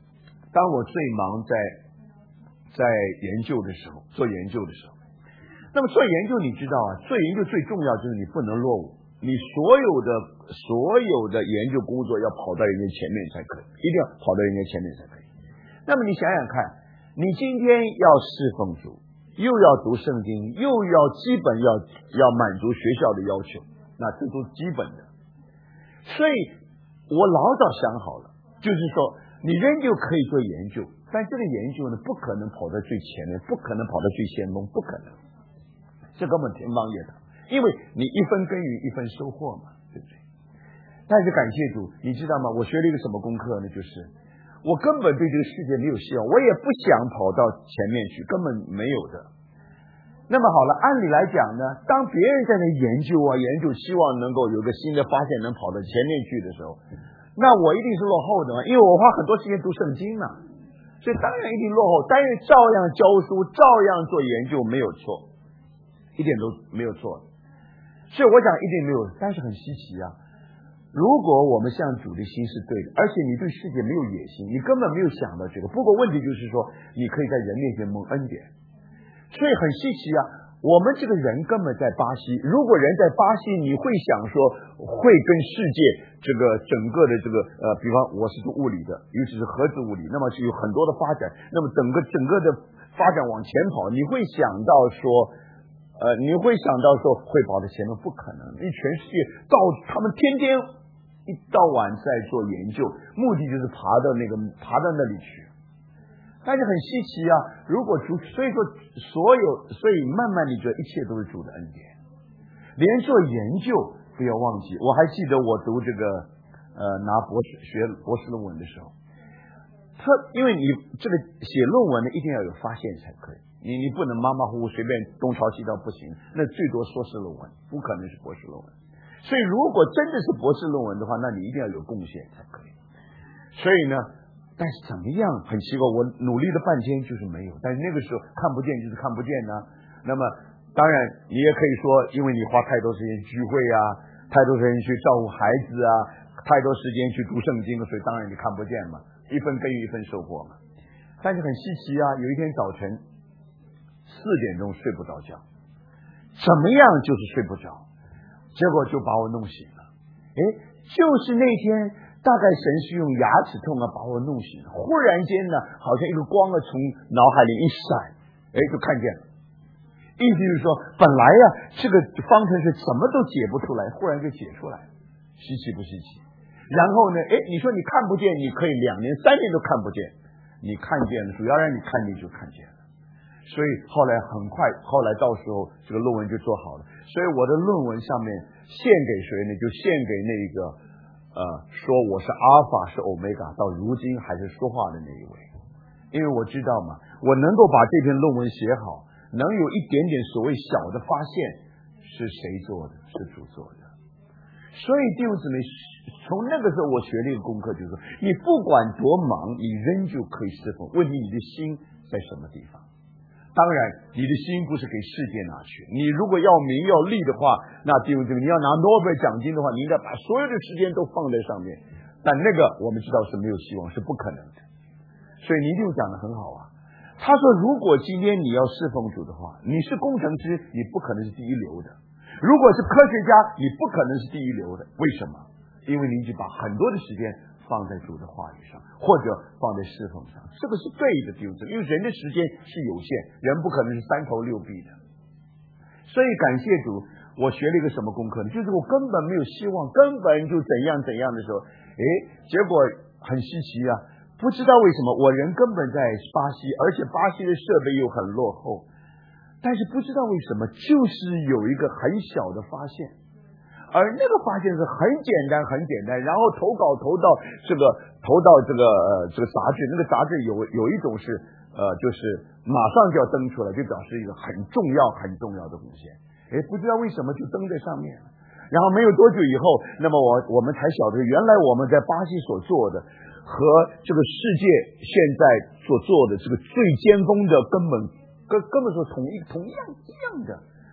当我最忙在在研究的时候，做研究的时候，那么做研究你知道啊，做研究最重要就是你不能落伍，你所有的所有的研究工作要跑到人家前面才可以，一定要跑到人家前面才可以。那么你想想看，你今天要侍奉主，又要读圣经，又要基本要要满足学校的要求，那这都基本的。所以我老早想好了，就是说你仍旧可以做研究，但这个研究呢，不可能跑到最前面，不可能跑到最先锋，不可能，这根本天方夜谭。因为你一分耕耘一分收获嘛，对不对？但是感谢主，你知道吗？我学了一个什么功课呢？就是我根本对这个世界没有希望，我也不想跑到前面去，根本没有的。那么好了，按理来讲呢，当别人在那研究啊研究，希望能够有个新的发现，能跑到前面去的时候，那我一定是落后的嘛，因为我花很多时间读圣经嘛，所以当然一定落后。但是照样教书，照样做研究，没有错，一点都没有错。所以我讲一定没有，但是很稀奇啊。如果我们向主的心是对的，而且你对世界没有野心，你根本没有想到这个。不过问题就是说，你可以在人面前蒙恩典，所以很稀奇啊。我们这个人根本在巴西，如果人在巴西，你会想说会跟世界这个整个的这个呃，比方我是做物理的，尤其是核子物理，那么是有很多的发展，那么整个整个的发展往前跑，你会想到说。呃，你会想到说会跑到前面，不可能，因为全世界到他们天天一到晚在做研究，目的就是爬到那个爬到那里去。但是很稀奇啊，如果主，所以说所有，所以慢慢你觉得一切都是主的恩典。连做研究不要忘记，我还记得我读这个呃拿博士学博士论文的时候，他因为你这个写论文呢，一定要有发现才可以。你你不能马马虎虎随便东抄西抄，不行，那最多硕士论文，不可能是博士论文。所以如果真的是博士论文的话，那你一定要有贡献才可以。所以呢，但是怎么样很奇怪，我努力了半天就是没有，但是那个时候看不见就是看不见呢。那么当然你也可以说，因为你花太多时间聚会啊，太多时间去照顾孩子啊，太多时间去读圣经，所以当然你看不见嘛，一分耕耘一分收获嘛。但是很稀奇啊，有一天早晨四点钟睡不着觉，怎么样就是睡不着，结果就把我弄醒了。哎，就是那天大概神是用牙齿痛啊把我弄醒了，忽然间呢，好像一个光啊从脑海里一闪，哎，就看见了。意思就是说，本来呀、啊、这个方程式怎么都解不出来，忽然就解出来，稀奇不稀奇？然后呢，哎，你说你看不见，你可以两年三年都看不见，你看见了，主要让你看见就看见了。所以后来很快，后来到时候这个论文就做好了。所以我的论文上面献给谁呢？就献给那个呃说我是阿尔法是欧米伽，到如今还是说话的那一位。因为我知道嘛，我能够把这篇论文写好，能有一点点所谓小的发现，是谁做的？是主做的。所以弟兄姊妹，从那个时候我学了一个功课，就是说，你不管多忙，你仍旧可以侍奉。问题你的心在什么地方？当然，你的心不是给世界拿去。你如果要名要利的话，那弟兄姊妹，你要拿诺贝尔奖金的话，你应该把所有的时间都放在上面。但那个我们知道是没有希望，是不可能的。所以你一定讲得很好啊。他说，如果今天你要侍奉主的话，你是工程师，你不可能是第一流的；如果是科学家，你不可能是第一流的。为什么？因为你已经把很多的时间放在主的话语上，或者放在侍奉上，这个是对的，弟兄姊妹，因为人的时间是有限，人不可能是三头六臂的。所以感谢主，我学了一个什么功课呢？就是我根本没有希望，根本就怎样怎样的时候，诶，结果很稀奇啊，不知道为什么我人根本在巴西，而且巴西的设备又很落后，但是不知道为什么，就是有一个很小的发现。而那个发现是很简单很简单，然后投稿投到这个投到这个呃这个杂志，那个杂志有有一种是呃就是马上就要登出来，就表示一个很重要很重要的贡献。哎，不知道为什么就登在上面了。然后没有多久以后，那么我我们才晓得，原来我们在巴西所做的和这个世界现在所做的这个最尖峰的根本根根本说同一同样一样的。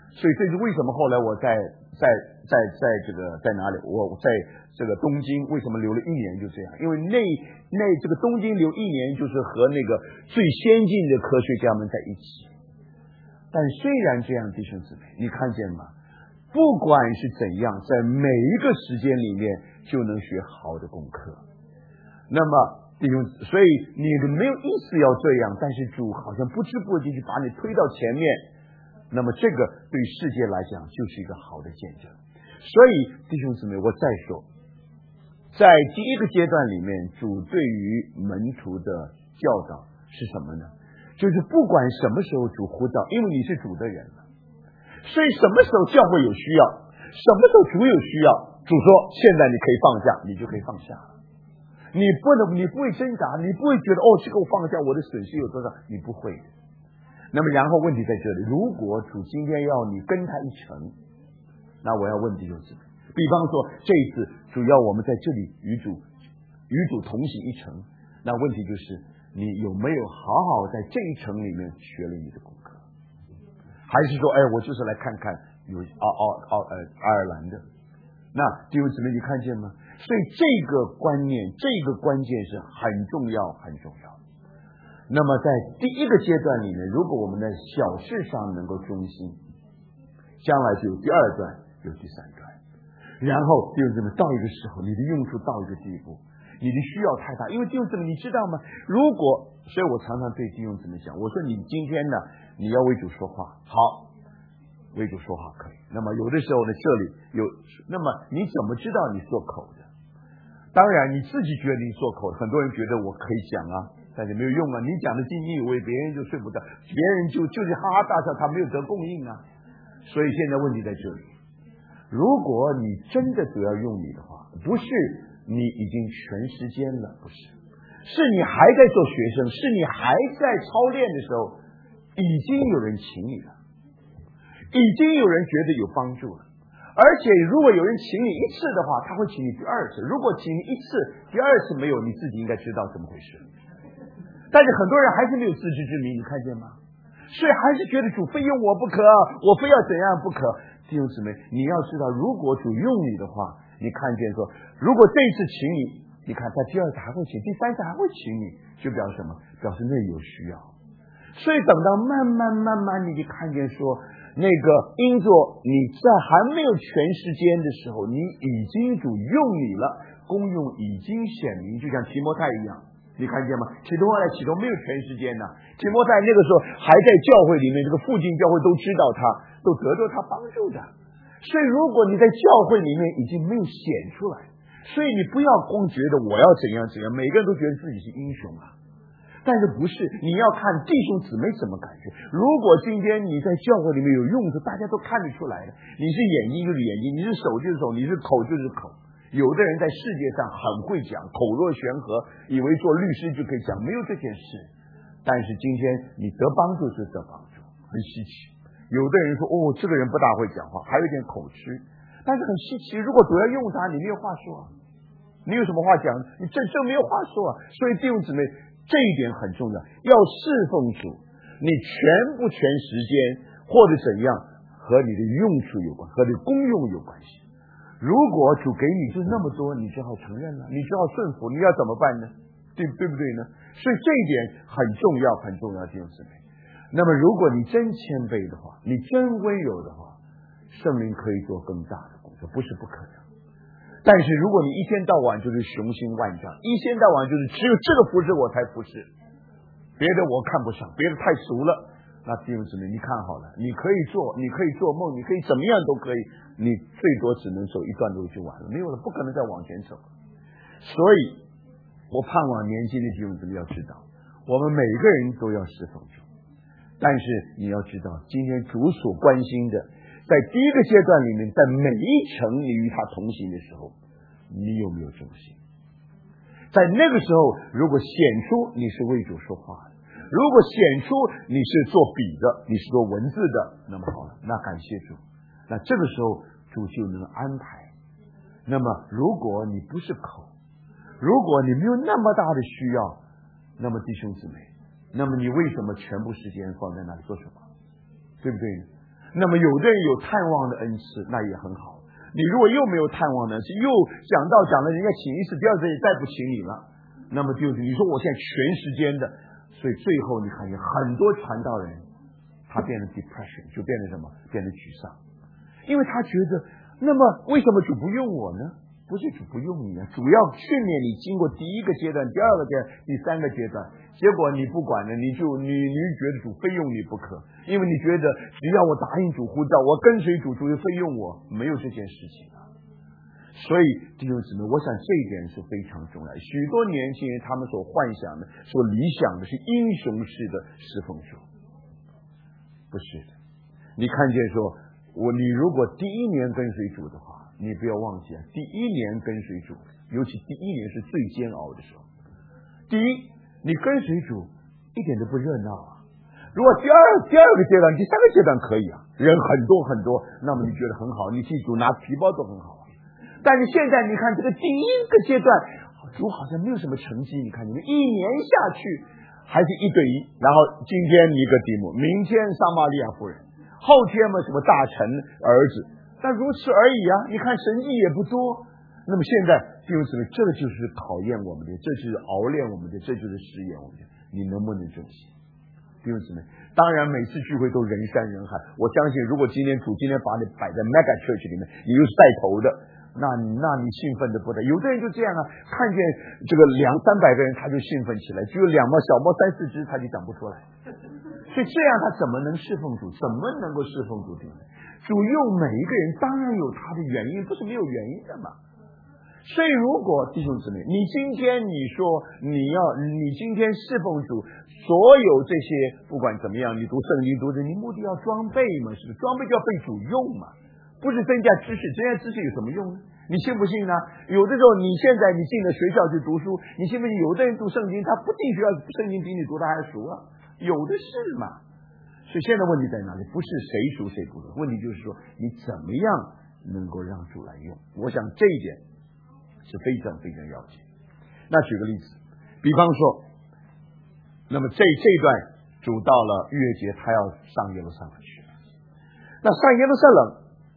所以这是为什么后来我在在在在这个在哪里？我在这个东京为什么留了一年就这样？因为那那这个东京留一年就是和那个最先进的科学家们在一起。但虽然这样，弟兄姊妹，你看见吗？不管是怎样，在每一个时间里面就能学好的功课。那么弟兄，所以你没有意思要这样，但是主好像不知不觉就把你推到前面。那么这个对世界来讲就是一个好的见证。所以弟兄姊妹，我再说，在第一个阶段里面，主对于门徒的教导是什么呢？就是不管什么时候主呼召，因为你是主的人了，所以什么时候教会有需要，什么时候主有需要，主说现在你可以放下，你就可以放下了。你不能，你不会挣扎，你不会觉得哦，这个我放下，我的损失有多少？你不会的。那么，然后问题在这里：如果主今天要你跟他一程，那我要问弟兄姊妹，比方说这一次主要我们在这里与主与主同行一程，那问题就是你有没有好好在这一程里面学了你的功课，还是说，哎，我就是来看看有奥奥奥呃爱尔兰的？那弟兄姊妹，你看见吗？所以这个观念，这个关键是很重要，很重要。那么在第一个阶段里面，如果我们在小事上能够忠心，将来就有第二段，有第三段。然后弟兄姊妹，到一个时候，你的用处到一个地步，你的需要太大。因为弟兄姊妹，你知道吗？如果，所以我常常对弟兄姊妹讲，我说你今天呢，你要为主说话，好，为主说话可以。那么有的时候呢，这里有，那么你怎么知道你做口的？当然你自己觉得你做口，很多人觉得我可以讲啊。但是没有用啊！你讲的津津有味，别人就睡不着，别人就就是哈哈大笑，他没有得供应啊。所以现在问题在这里：如果你真的主要用你的话，不是你已经全时间了，不是，是你还在做学生，是你还在操练的时候，已经有人请你了，已经有人觉得有帮助了。而且如果有人请你一次的话，他会请你第二次；如果请你一次，第二次没有，你自己应该知道怎么回事。但是很多人还是没有自知之明，你看见吗？所以还是觉得主非用我不可，我非要怎样不可。弟兄姊妹，你要知道，如果主用你的话，你看见说，如果这一次请你，你看他第二次还会请，第三次还会请你，就表示什么？表示那有需要。所以等到慢慢慢慢你就看见说，那个因着你在还没有全时间的时候，你已经主用你了，功用已经显明，就像提摩太一样。你看见吗？启东后来启东没有全时间呢，提摩太那个时候还在教会里面，这个附近教会都知道他，都得到他帮助的。所以如果你在教会里面已经没有显出来，所以你不要光觉得我要怎样怎样，每个人都觉得自己是英雄啊。但是不是，你要看弟兄姊妹怎么感觉。如果今天你在教会里面有用处，大家都看得出来的，你是眼睛就是眼睛，你是手就是手，你是口就是口。有的人在世界上很会讲，口若悬河，以为做律师就可以讲，没有这件事。但是今天你得帮助是得帮助，很稀奇。有的人说，哦，这个人不大会讲话，还有点口吃，但是很稀奇。如果主要用他，你没有话说，你有什么话讲？你这这没有话说啊。所以弟兄姊妹，这一点很重要，要侍奉主，你全不全时间或者怎样，和你的用处有关，和你的功用有关系。如果主给你就那么多，你只好承认了，你只好顺服，你要怎么办呢？对对不对呢？所以这一点很重要，很重要，弟兄姊妹。那么如果你真谦卑的话，你真温柔的话，圣灵可以做更大的工作，不是不可能。但是如果你一天到晚就是雄心万丈，一天到晚就是只有这个服侍我才服侍，别的我看不上，别的太俗了，那弟兄姊妹，你看好了，你可以做，你可以做梦，你可以怎么样都可以，你最多只能走一段路就完了，没有了，不可能再往前走。所以我盼望年轻的弟兄姊妹要知道，我们每个人都要侍奉主，但是你要知道，今天主所关心的，在第一个阶段里面，在每一程你与他同行的时候，你有没有忠心？在那个时候，如果显出你是为主说话的，如果显出你是做笔的，你是做文字的，那么好了，那感谢主，那这个时候主就能安排。那么如果你不是口，如果你没有那么大的需要，那么弟兄姊妹，那么你为什么全部时间放在那里做什么？对不对？ 那么有的人有探望的恩赐，那也很好。你如果又没有探望的恩赐，又讲到讲了人家请一次，第二次也再不请你了，那么就是你说我现在全时间的，所以最后你看见很多传道人他变得 depression， 就变得什么？变得沮丧，因为他觉得那么为什么主不用我呢？不是主不用你啊，主要训练你经过第一个阶段、第二个阶段、第三个阶段，结果你不管了，你就你你觉得主非用你不可，因为你觉得只要我答应主呼召，我跟随主，主就非用我，没有这件事情啊。所以弟兄姊妹，我想这一点是非常重要。许多年轻人他们所幻想的、所理想的是英雄式的侍奉主，不是的。你看见说，我你如果第一年跟随主的话，你不要忘记啊，第一年跟随主，尤其第一年是最煎熬的时候。第一，你跟随主一点都不热闹啊。如果第二第二个阶段、第三个阶段可以啊，人很多很多，那么你觉得很好，你替主拿皮包都很好啊。但是现在你看这个第一个阶段，主好像没有什么成绩。你看你们一年下去还是一对一，然后今天尼哥底母，明天撒玛利亚妇人，后天嘛什么大臣儿子。但如此而已啊！你看神迹也不多，那么现在弟兄姊妹，这个就是考验我们的，这就是熬炼我们的，这就是试验我们的，你能不能珍惜？弟兄姊妹，当然每次聚会都人山人海，我相信如果今天主今天把你摆在 mega church 里面，你又是带头的，那你那你兴奋的不得。有的人就这样啊，看见这个两三百个人他就兴奋起来，只有两毛小猫三四只他就讲不出来，所以这样他怎么能侍奉主？怎么能够侍奉主？弟兄姊妹，主用每一个人当然有他的原因，不是没有原因的嘛。所以如果弟兄姊妹，你今天你说你要你今天侍奉主，所有这些不管怎么样，你读圣经读的，你目的要装备嘛，是装备就要被主用嘛，不是增加知识，增加知识有什么用呢？你信不信呢？有的时候你现在你进了学校去读书，你信不信有的人读圣经，他不进学校圣经比你读的还熟啊，有的是嘛。所以现在问题在哪里？不是谁熟谁不熟，问题就是说你怎么样能够让主来用。我想这一点是非常非常要紧。那举个例子，比方说，那么这这一段主到了逾越节，他要上耶路撒冷去。那上耶路撒冷，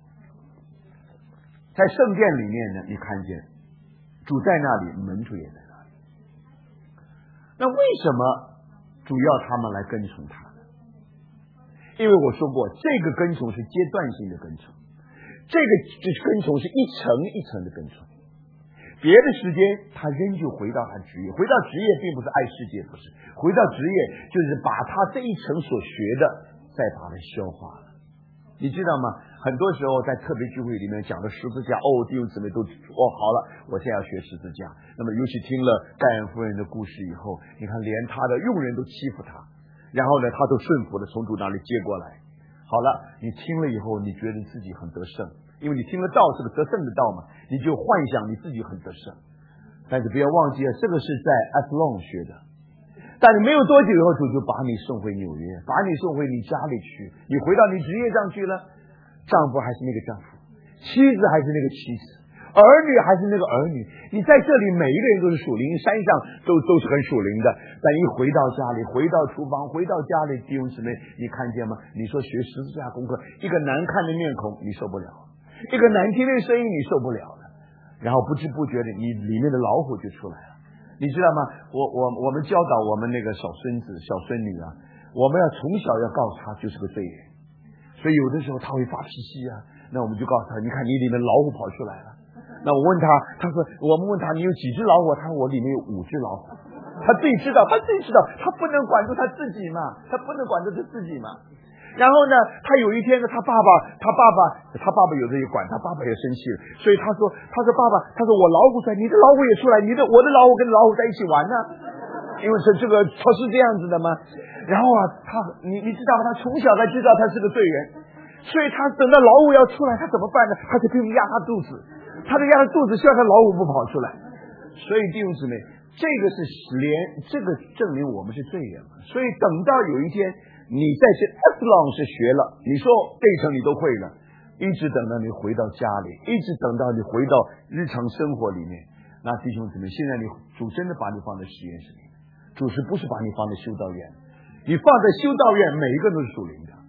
在圣殿里面呢，你看见主在那里，门徒也在那里。那为什么主要他们来跟从他？因为我说过，这个跟从是阶段性的跟从，这个跟从是一层一层的跟从。别的时间他仍旧回到他职业，回到职业并不是爱世界，不是回到职业就是把他这一层所学的再把它消化了。你知道吗？很多时候在特别聚会里面讲的十字架，哦，弟兄姊妹都哦好了，我现在要学十字架。那么尤其听了盖恩夫人的故事以后，你看连他的佣人都欺负他，然后呢他都顺服的从主那里接过来。好了，你听了以后你觉得自己很得胜，因为你听了道是个得胜的道嘛，你就幻想你自己很得胜。但是不要忘记了，这个是在 Athlon 学的，但你没有多久以后，主就把你送回纽约，把你送回你家里去，你回到你职业上去了，丈夫还是那个丈夫，妻子还是那个妻子，儿女还是那个儿女。你在这里每一个人都是属灵，山上都都是很属灵的，但一回到家里，回到厨房，回到家里，弟兄姊妹，你看见吗？你说学十字架功课，一个难看的面孔你受不了，一个难听的声音你受不了了，然后不知不觉的你里面的老虎就出来了。你知道吗？我我我们教导我们那个小孙子小孙女啊，我们要从小要告诉他就是个罪人，所以有的时候他会发脾气啊，那我们就告诉他，你看你里面老虎跑出来了。那我问他，他说我们问他你有几只老虎？他说我里面有五只老虎。他自己知道，他自己知道，他不能管住他自己嘛，他不能管住他自己嘛。然后呢，他有一天呢，他爸爸，他爸爸，他爸爸有的也管，他爸爸也生气了，所以他说，他说爸爸，他说我老虎出来，你的老虎也出来，你的我的老虎跟老虎在一起玩呢，因为是这个他是这样子的嘛。然后啊，他你你知道吗？他从小他知道他是个罪人，所以他等到老虎要出来，他怎么办呢？他就拼命压他肚子，他就压他肚子，希望他老虎不跑出来。所以弟兄姊妹，这个是连这个证明我们是罪人嘛。所以等到有一天。你在这 Athlon 是学了，你说这一层你都会了，一直等到你回到家里，一直等到你回到日常生活里面，那弟兄姊妹，现在你主真的把你放在实验室里面，主是不是把你放在修道院？你放在修道院，每一个都是属灵的，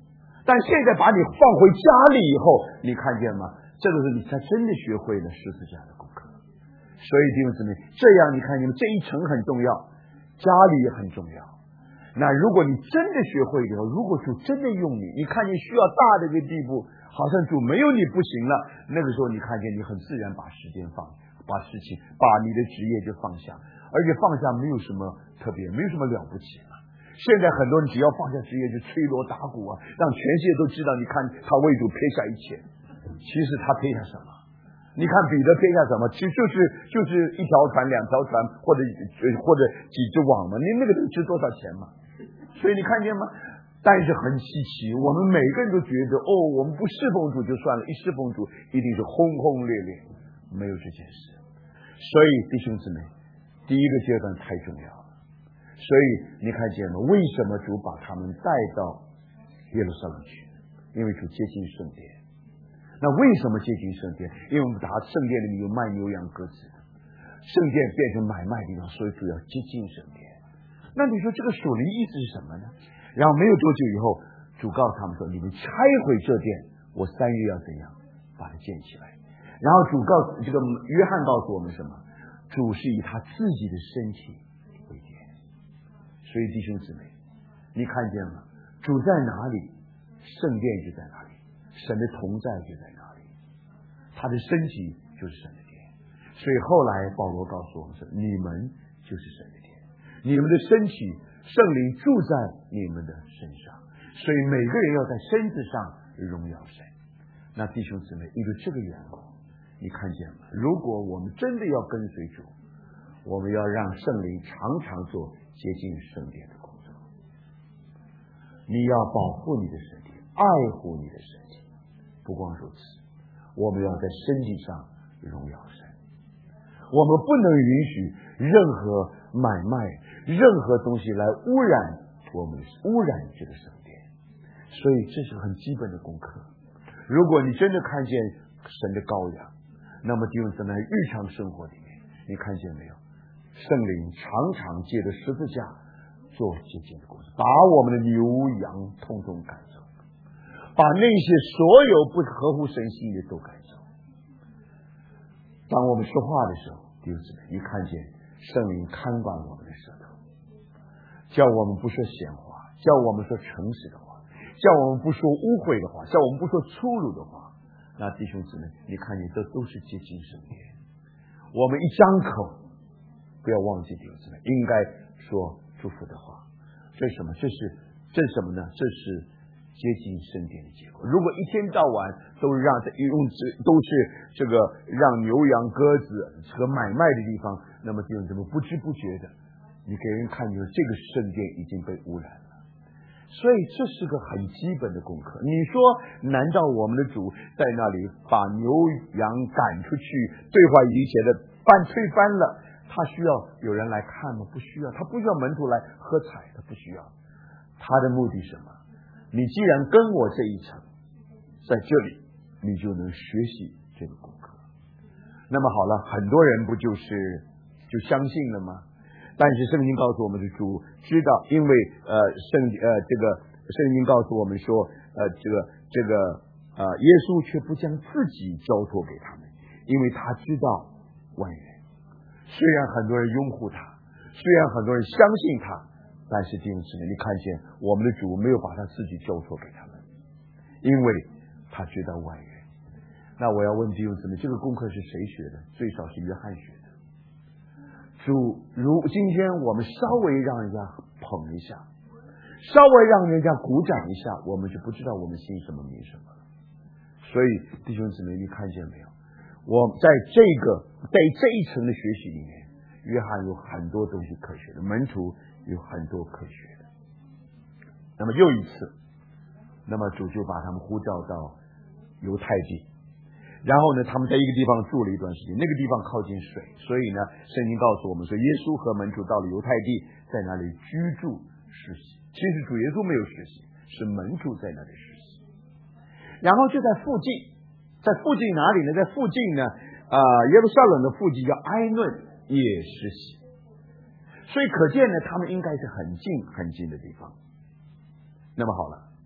但现在把你放回家里以后，你看见吗？这个时候你才真的学会了十字架的功课。所以弟兄姊妹，这样你看见吗？这一层很重要，家里也很重要。那如果你真的学会以后，如果主真的用你，你看见需要大的一个地步，好像主没有你不行了，那个时候你看见你很自然把时间放，把事情，把你的职业就放下，而且放下没有什么特别，没有什么了不起嘛。现在很多人只要放下职业就吹锣打鼓啊，让全世界都知道，你看他为主撇下一切。其实他撇下什么？你看彼得撇下什么？其实就是就是一条船、两条船，或者或者几只网嘛。你那个能值多少钱嘛？所以你看见吗？但是很稀奇，我们每个人都觉得，哦，我们不侍奉主就算了，一侍奉主一定是轰轰烈烈，没有这件事。所以弟兄姊妹，第一个阶段太重要了。所以你看见吗？为什么主把他们带到耶路撒冷去？因为主接近圣殿。那为什么接近圣殿？因为我们打圣殿里面有卖牛羊鸽子的，圣殿变成买卖地方，所以主要接近圣殿。那你说这个属灵意思是什么呢？然后没有多久以后，主告诉他们说：“你们拆毁这殿，我三月要怎样把它建起来。”然后主告诉这个约翰告诉我们什么？主是以他自己的身体为殿。所以弟兄姊妹，你看见了，主在哪里，圣殿就在哪里，神的同在就在哪里，他的身体就是神的殿。所以后来保罗告诉我们说：“你们就是神的殿。”你们的身体，圣灵住在你们的身上，所以每个人要在身子上荣耀神。那弟兄姊妹，因为这个缘故，你看见吗？如果我们真的要跟随主，我们要让圣灵常常做接近圣殿的工作。你要保护你的身体，爱护你的身体。不光如此，我们要在身体上荣耀神。我们不能允许任何买卖任何东西来污染我们，污染这个圣殿。所以这是很基本的功课。如果你真的看见神的羔羊，那么弟兄姊妹，日常生活里面你看见没有，圣灵常常借着十字架做接近的工作，把我们的牛羊统统赶走，把那些所有不合乎神心意的都赶走。当我们说话的时候，弟兄姊妹，你看见圣灵看管我们的舌头，叫我们不说闲话，叫我们说诚实的话，叫我们不说污秽的话，叫我们不说粗鲁的话。那弟兄姊妹，你看见这都是接近圣殿。我们一张口，不要忘记弟兄姊妹应该说祝福的话。这是什么？这是这是什么呢？这是接近圣殿的结果。如果一天到晚都让用都是这个让牛羊鸽子和买卖的地方，那么弟兄姊妹不知不觉的，你给人看见这个圣殿已经被污染了。所以这是个很基本的功课。你说难道我们的主在那里把牛羊赶出去，对话以前的翻推翻了，他需要有人来看吗？不需要。他不需要门徒来喝彩，他不需要。他的目的是什么？你既然跟我这一层，在这里你就能学习这个功课。那么好了，很多人不就是就相信了吗？但是圣经告诉我们的主知道，因为呃圣呃这个圣经告诉我们说，呃这个这个呃耶稣却不将自己交托给他们，因为他知道万人。虽然很多人拥护他，虽然很多人相信他，但是弟兄姊妹，你看见我们的主没有把他自己交托给他们，因为他知道万人。那我要问弟兄姊妹，这个功课是谁学的？最少是约翰学的。主如今天我们稍微让人家捧一下，稍微让人家鼓掌一下，我们就不知道我们信什么名什么了。所以弟兄姊妹，你看见没有？我在这个在这一层的学习里面，约翰有很多东西可学的，门徒有很多可学的。那么又一次，那么主就把他们呼召到犹太地。然后呢，他们在一个地方住了一段时间，那个地方靠近水，所以呢，圣经告诉我们说，耶稣和门徒到了犹太地，在那里居住实习。其实主耶稣没有实习，是门徒在那里实习。然后就在附近，在附近哪里呢？在附近呢，呃，耶路撒冷的附近叫埃嫩也实习。所以可见呢，他们应该是很近很近的地方。那么好了，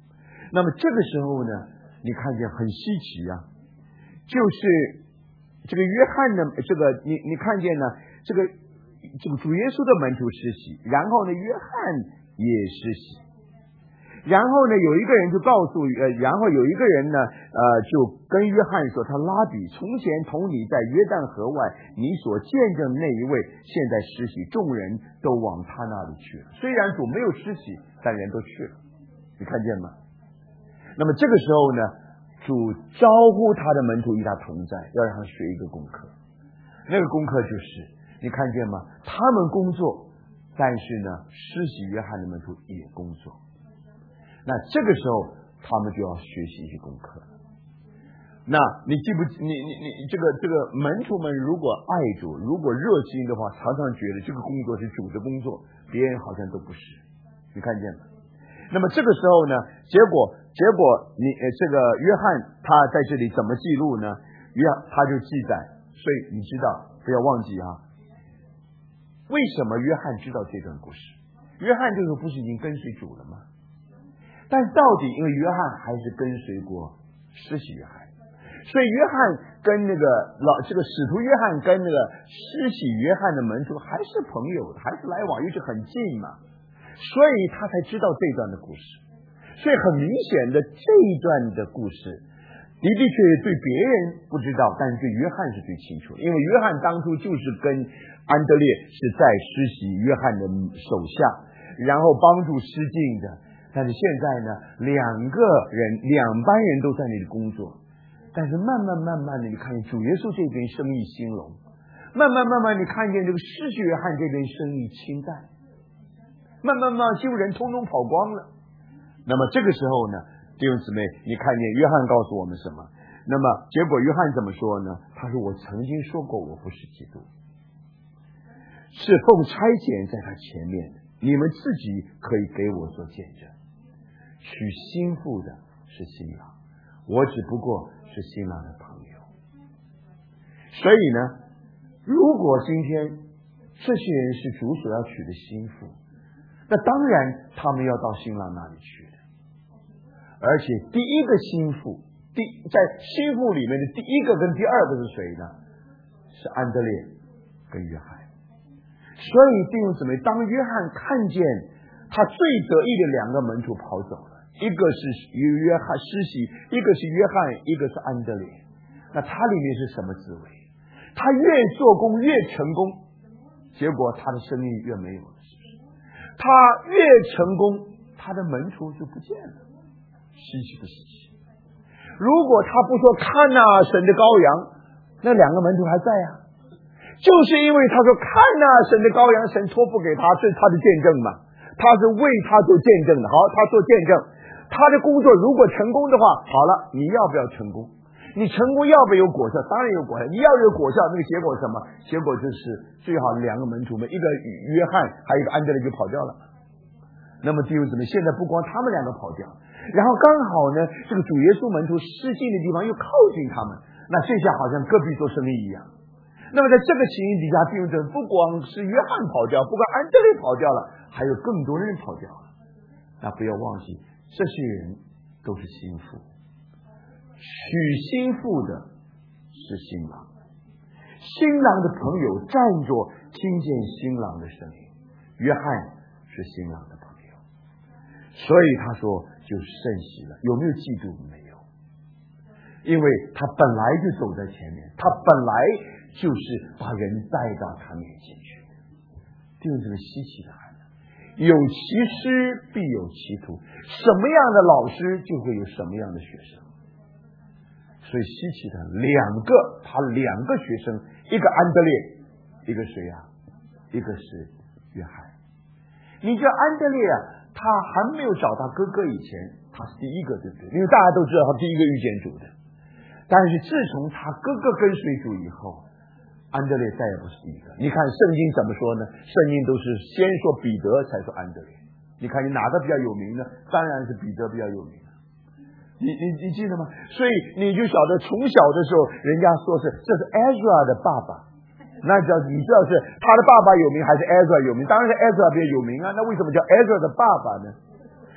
那么这个时候呢，你看见很稀奇啊，就是这个约翰呢，这个你你看见呢，这个这个主耶稣的门徒施洗，然后呢，约翰也施洗。然后呢，有一个人就告诉呃，然后有一个人呢，呃，就跟约翰说：“他拉比，从前同你在约旦河外，你所见证那一位，现在施洗，众人都往他那里去了。虽然主没有施洗，但人都去了。你看见吗？那么这个时候呢，主招呼他的门徒与他同在，要让他学一个功课。那个功课就是，你看见吗？他们工作，但是呢，施洗约翰的门徒也工作。”那这个时候，他们就要学习一些功课。那你记不？你你你这个这个门徒们如果爱主，如果热心的话，常常觉得这个工作是主的工作，别人好像都不是。你看见了？那么这个时候呢，结果结果你呃这个约翰他在这里怎么记录呢？约他就记载，所以你知道，不要忘记啊。为什么约翰知道这段故事？约翰这个不是已经跟随主了吗？但到底因为约翰还是跟随过施洗约翰，所以约翰跟那个老这个使徒约翰跟那个施洗约翰的门徒还是朋友，还是来往，又是很近嘛，所以他才知道这段的故事。所以很明显的，这一段的故事的的确确对别人不知道，但是对约翰是最清楚的，因为约翰当初就是跟安德烈是在施洗约翰的手下，然后帮助施浸的。但是现在呢，两个人两班人都在那里工作，但是慢慢慢慢的，你看见主耶稣这边生意兴隆，慢慢慢慢你看见这个施洗约翰这边生意清淡，慢慢慢慢旧人通通跑光了。那么这个时候呢，弟兄姊妹，你看见约翰告诉我们什么？那么结果约翰怎么说呢？他说：“我曾经说过我不是基督，是奉差遣在他前面的，你们自己可以给我做见证。娶新妇的是新郎，我只不过是新郎的朋友。”所以呢，如果今天这些人是主所要娶的新妇，那当然他们要到新郎那里去的。而且第一个新妇，第在新妇里面的第一个跟第二个是谁呢？是安德烈跟约翰。所以弟兄姊妹，当约翰看见他最得意的两个门徒跑走了，一个是约翰施洗，一个是约翰，一个是安德烈，那他里面是什么滋味？他越做工越成功，结果他的生意越没有了，是不是？他越成功，他的门徒就不见了，稀奇不稀奇？如果他不说看哪神的羔羊，那两个门徒还在啊。就是因为他说看哪神的羔羊，神托付给他，这是他的见证嘛，他是为他做见证的。好，他做见证，他的工作如果成功的话，好了，你要不要成功？你成功要不要有果效？当然有果效。你要有果效，那个结果是什么？结果就是最好两个门徒们，一个约翰，还有一个安德烈就跑掉了。那么弟兄姊妹，现在不光他们两个跑掉，然后刚好呢，这个主耶稣门徒施浸的地方又靠近他们，那这下好像隔壁做生意一样。那么在这个情形底下，弟兄姊妹，不光是约翰跑掉，不光安德烈跑掉了，还有更多人跑掉了。那不要忘记，这些人都是新妇，娶新妇的是新郎，新郎的朋友站着听见新郎的声音，约翰是新郎的朋友，所以他说就圣喜了。有没有嫉妒？没有，因为他本来就走在前面，他本来就是把人带到他面前去的。弟兄姊妹，稀奇的很，有其师必有其徒，什么样的老师就会有什么样的学生。所以稀奇的，两个他两个学生，一个安德烈，一个谁啊？一个是约翰。你知道安德烈啊，他还没有找他哥哥以前，他是第一个，对不对？因为大家都知道他第一个遇见主的。但是自从他哥哥跟随主以后，安德烈再也不是第一个。你看圣经怎么说呢？圣经都是先说彼得，才说安德烈。你看你哪个比较有名呢？当然是彼得比较有名。你你你记得吗？所以你就晓得，从小的时候，人家说是这是 Ezra 的爸爸，那叫你知道是他的爸爸有名还是 Ezra 有名？当然是 Ezra 比较有名啊。那为什么叫 Ezra 的爸爸呢？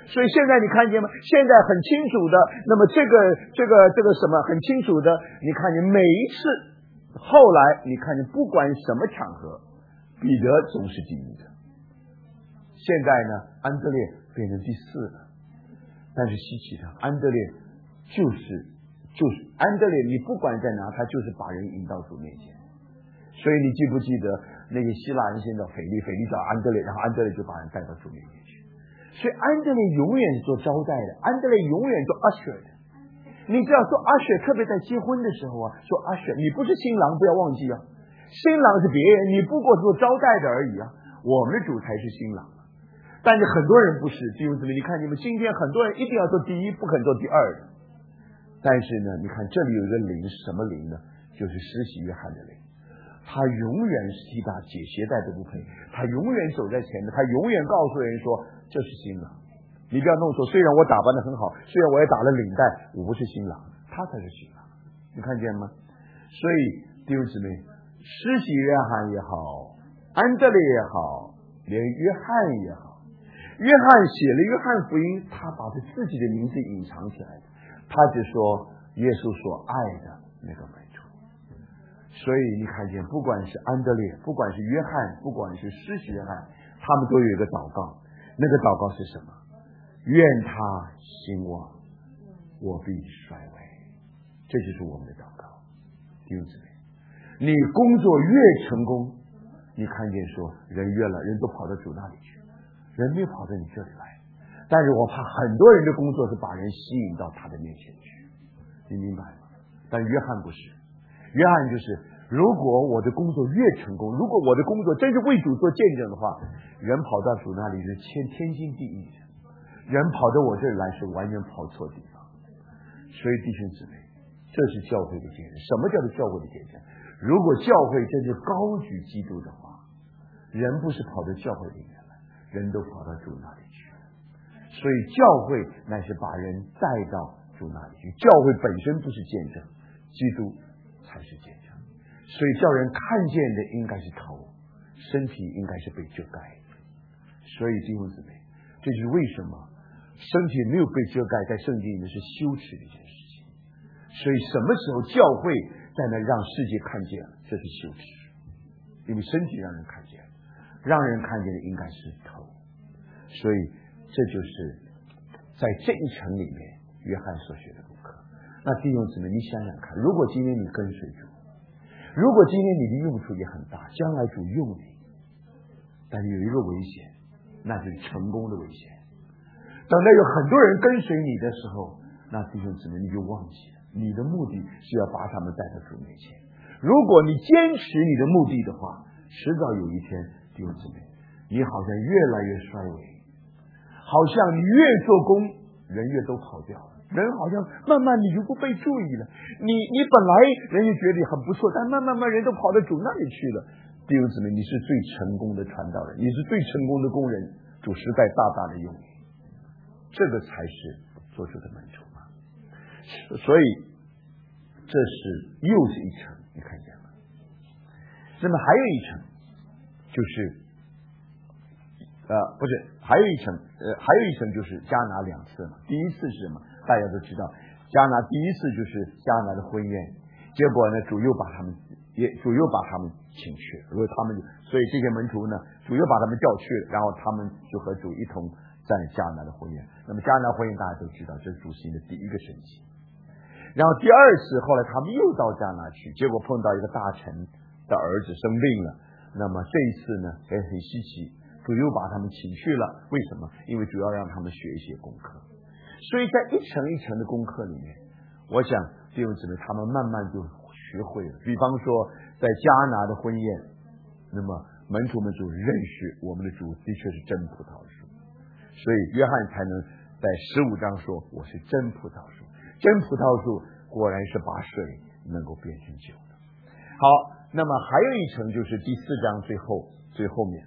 所以现在你看见吗？现在很清楚的，那么这个这个这个什么很清楚的，你看见每一次后来你看见不管什么场合，彼得总是第一的。现在呢，安德烈变成第四了，但是稀奇的，安德烈就是就是安德烈，你不管在哪，他就是把人引到主面前。所以你记不记得那个希腊人先找腓力，腓力找安德烈，然后安德烈就把人带到主面前去。所以安德烈永远是做招待的，安德烈永远做 usher 的。你知道做 usher， 特别在结婚的时候啊，说 usher， 你不是新郎，不要忘记啊，新郎是别人，你不过做招待的而已啊，我们的主才是新郎。但是很多人不是，弟兄姊妹，你看你们今天很多人一定要做第一，不肯做第二的。但是呢，你看这里有一个灵，是什么灵呢？就是施洗约翰的灵。他永远是替他解鞋带的不配，他永远走在前面，他永远告诉人说这是新郎。你不要弄错，虽然我打扮的很好，虽然我也打了领带，我不是新郎，他才是新郎。你看见吗？所以弟兄姊妹，施洗约翰也好，安德烈也好，连约翰也好，约翰写了约翰福音，他把他自己的名字隐藏起来的，他只说耶稣所爱的那个门徒。所以你看见，不管是安德烈，不管是约翰，不管是施洗约翰，他们都有一个祷告，那个祷告是什么？愿他兴旺，我必衰微。这就是我们的祷告。弟兄姊妹，你工作越成功，你看见说人越来人都跑到主那里去，人没有跑到你这里来。但是我怕很多人的工作是把人吸引到他的面前去，你明白吗？但约翰不是，约翰就是如果我的工作越成功，如果我的工作真是为主做见证的话，人跑到主那里是天天经地义的，人跑到我这里来是完全跑错地方。所以弟兄姊妹，这是教会的见证。什么叫做教会的见证？如果教会真是高举基督的话，人不是跑到教会里面来，人都跑到主那里去。所以教会乃是把人带到主那里去，教会本身不是见证，基督才是见证。所以叫人看见的应该是头，身体应该是被遮盖。所以弟兄姊妹，这就是为什么身体没有被遮盖，在圣经里面是羞耻的一件事情。所以什么时候教会在那让世界看见了，这是羞耻，因为身体让人看见，让人看见的应该是头。所以这就是在这一层里面约翰所学的功课。那弟兄姊妹，你想想看，如果今天你跟随主，如果今天你的用处也很大，将来主用你，但是有一个危险，那就是成功的危险。等到有很多人跟随你的时候，那弟兄姊妹你就忘记了，你的目的是要把他们带到主面前。如果你坚持你的目的的话，迟早有一天，弟兄姊妹，你好像越来越衰微，好像你越做工，人越都跑掉了，人好像慢慢你就不被注意了。你你本来人就觉得你很不错，但慢慢慢人都跑到主那里去了。弟兄姊妹，你是最成功的传道人，你是最成功的工人，主实在大大的用你，这个才是做主的门徒嘛。所以这是又是一层，你看见了。那么还有一层就是呃不是还有一层呃还有一层就是迦拿两次嘛。第一次是什么？大家都知道，迦拿第一次就是迦拿的婚宴，结果呢主又把他们也主又把他们请去，所以他们所以这些门徒呢主又把他们叫去，然后他们就和主一同在迦拿的婚宴。那么迦拿婚宴大家都知道，这是主行的第一个神迹。然后第二次后来他们又到迦拿去，结果碰到一个大臣的儿子生病了。那么这一次呢也很稀奇，主又把他们请去了。为什么？因为主要让他们学一些功课。所以在一层一层的功课里面，我想弟兄姊妹他们慢慢就学会了。比方说在迦拿的婚宴，那么门徒们就认识我们的主的确是真葡萄树，所以约翰才能在十五章说我是真葡萄树。真葡萄树果然是把水能够变成酒的。好，那么还有一层就是第四章最后最后面，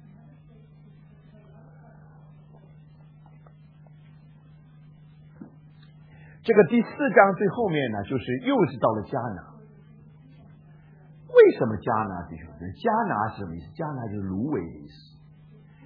这个第四章最后面呢，就是又是到了迦拿。为什么迦拿弟兄？迦拿是什么意思？迦拿就是芦苇的意思。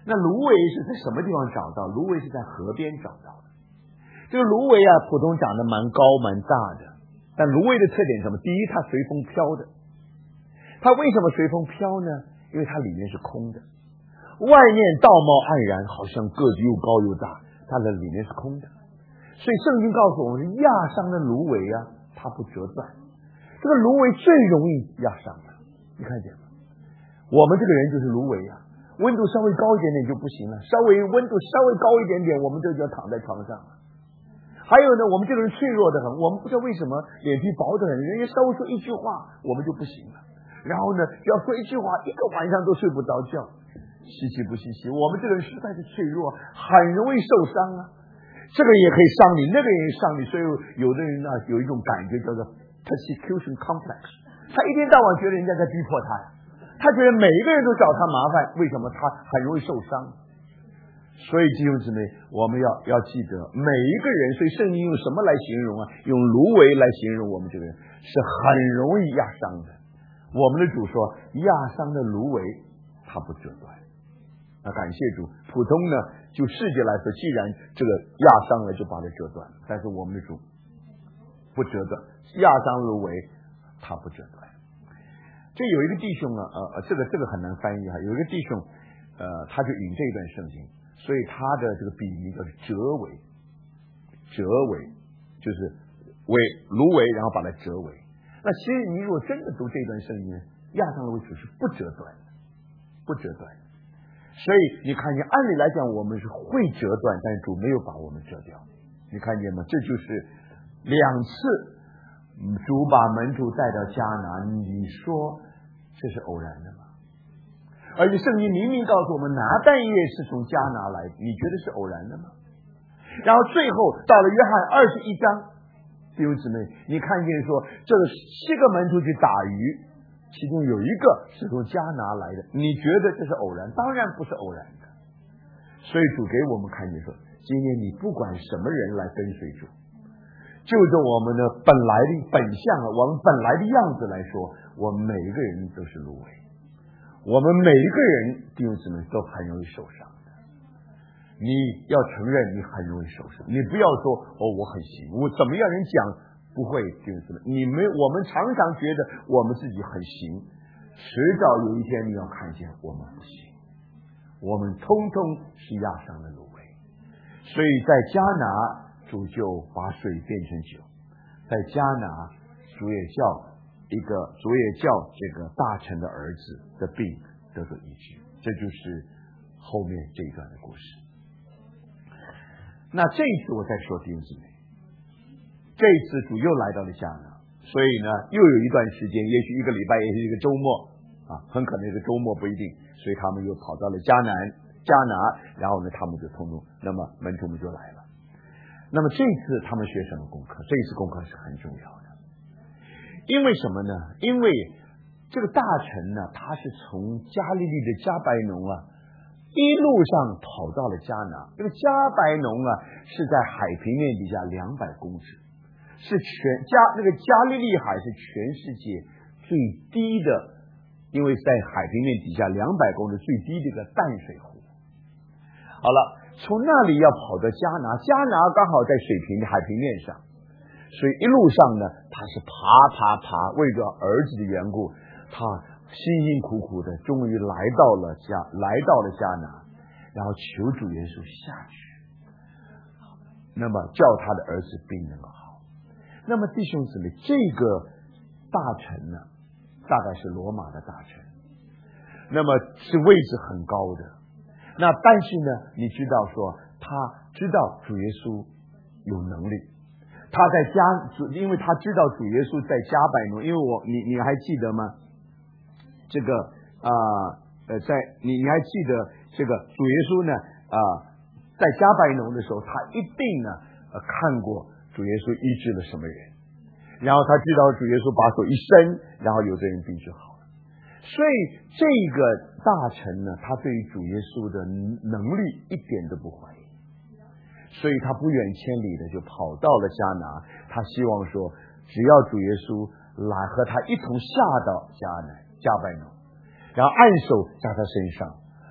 那芦苇是在什么地方找到？芦苇是在河边找到的。这个芦苇啊，普通长得蛮高蛮大的，但芦苇的特点是什么？第一，它随风飘的。它为什么随风飘呢？因为它里面是空的，外面道貌岸然，好像个子又高又大，它的里面是空的。所以圣经告诉我们，压伤的芦苇啊，它不折断。这个芦苇最容易压伤的，你看见吗？我们这个人就是芦苇啊，温度稍微高一点点就不行了，稍微温度稍微高一点点，我们就要躺在床上了。还有呢，我们这个人脆弱的很，我们不知道为什么脸皮薄的很，人家稍微说一句话，我们就不行了。然后呢，只要说一句话，一个晚上都睡不着觉。稀奇不稀奇？我们这个人实在是脆弱，很容易受伤啊。这个也可以伤你，那个也伤你，所以有的人呢有一种感觉叫做 persecution complex， 他一天到晚觉得人家在逼迫他呀，他觉得每一个人都找他麻烦，为什么？他很容易受伤。所以弟兄姊妹，我们要要记得每一个人，所以圣经用什么来形容啊？用芦苇来形容我们这个人是很容易压伤的。我们的主说，压伤的芦苇它不折断。那感谢主，普通呢就世界来说，既然这个压伤了，就把它折断。但是我们的主不折断，压伤芦苇它不折断。这有一个弟兄啊，呃，这个这个很难翻译哈。有一个弟兄，呃，他就引这一段圣经，所以他的这个笔名叫折尾，折尾就是尾芦苇，然后把它折尾。那其实你如果真的读这段圣经，压伤芦苇是不折断的，不折断的。所以你看见，按理来讲我们是会折断，但是主没有把我们折掉。你看见吗？这就是两次主把门徒带到迦南，你说这是偶然的吗？而且圣经明明告诉我们，拿但业是从迦拿来的，你觉得是偶然的吗？然后最后到了约翰二十一章，弟兄姊妹，你看见说这个七个门徒去打鱼，其中有一个是从迦拿来的，你觉得这是偶然？当然不是偶然的。所以主给我们看见说，今天你不管什么人来跟随主，就着我们的本来的本相啊，我们本来的样子来说，我们每一个人都是芦苇，我们每一个人弟兄姊妹都很容易受伤的。你要承认你很容易受伤，你不要说哦我很行，我怎么样人讲。不会，弟兄姊妹，你们我们常常觉得我们自己很行，迟早有一天你要看见我们不行，我们通通是压伤的芦苇。所以在迦拿，主就把水变成酒；在迦拿，主也叫一个主也叫这个大臣的儿子的病得到医治。这就是后面这一段的故事。那这一次我再说，弟兄姊妹。这一次主又来到了迦拿，所以呢又有一段时间，也许一个礼拜，也许一个周末啊，很可能是周末不一定，所以他们又跑到了迦南迦拿，然后呢他们就通通，那么门徒们就来了。那么这一次他们学什么功课？这一次功课是很重要的，因为什么呢？因为这个大臣呢，他是从加利利的加百农啊一路上跑到了迦拿。这个加百农啊是在海平面底下两百公尺，是全加那个加利利海是全世界最低的，因为在海平面底下两百公尺最低的一个淡水湖。好了，从那里要跑到迦拿，迦拿刚好在水平的海平面上，所以一路上呢，他是爬爬爬，为着儿子的缘故，他辛辛苦苦的，终于来到了迦来到了迦拿，然后求主耶稣下去，那么叫他的儿子病能够好。那么弟兄姊妹，这个大臣呢，大概是罗马的大臣，那么是位置很高的。那但是呢，你知道说，他知道主耶稣有能力，他在加，因为他知道主耶稣在加百农，因为我你你还记得吗？这个啊呃，在你你还记得这个主耶稣呢啊、呃，在加百农的时候，他一定呢呃看过主耶稣医治了什么人，然后他知道主耶稣把手一伸，然后有的人病就好了。所以这个大臣呢，他对于主耶稣的能力一点都不怀疑，所以他不远千里的就跑到了迦拿，他希望说，只要主耶稣来和他一同下到迦南加百农，然后按手在他身上，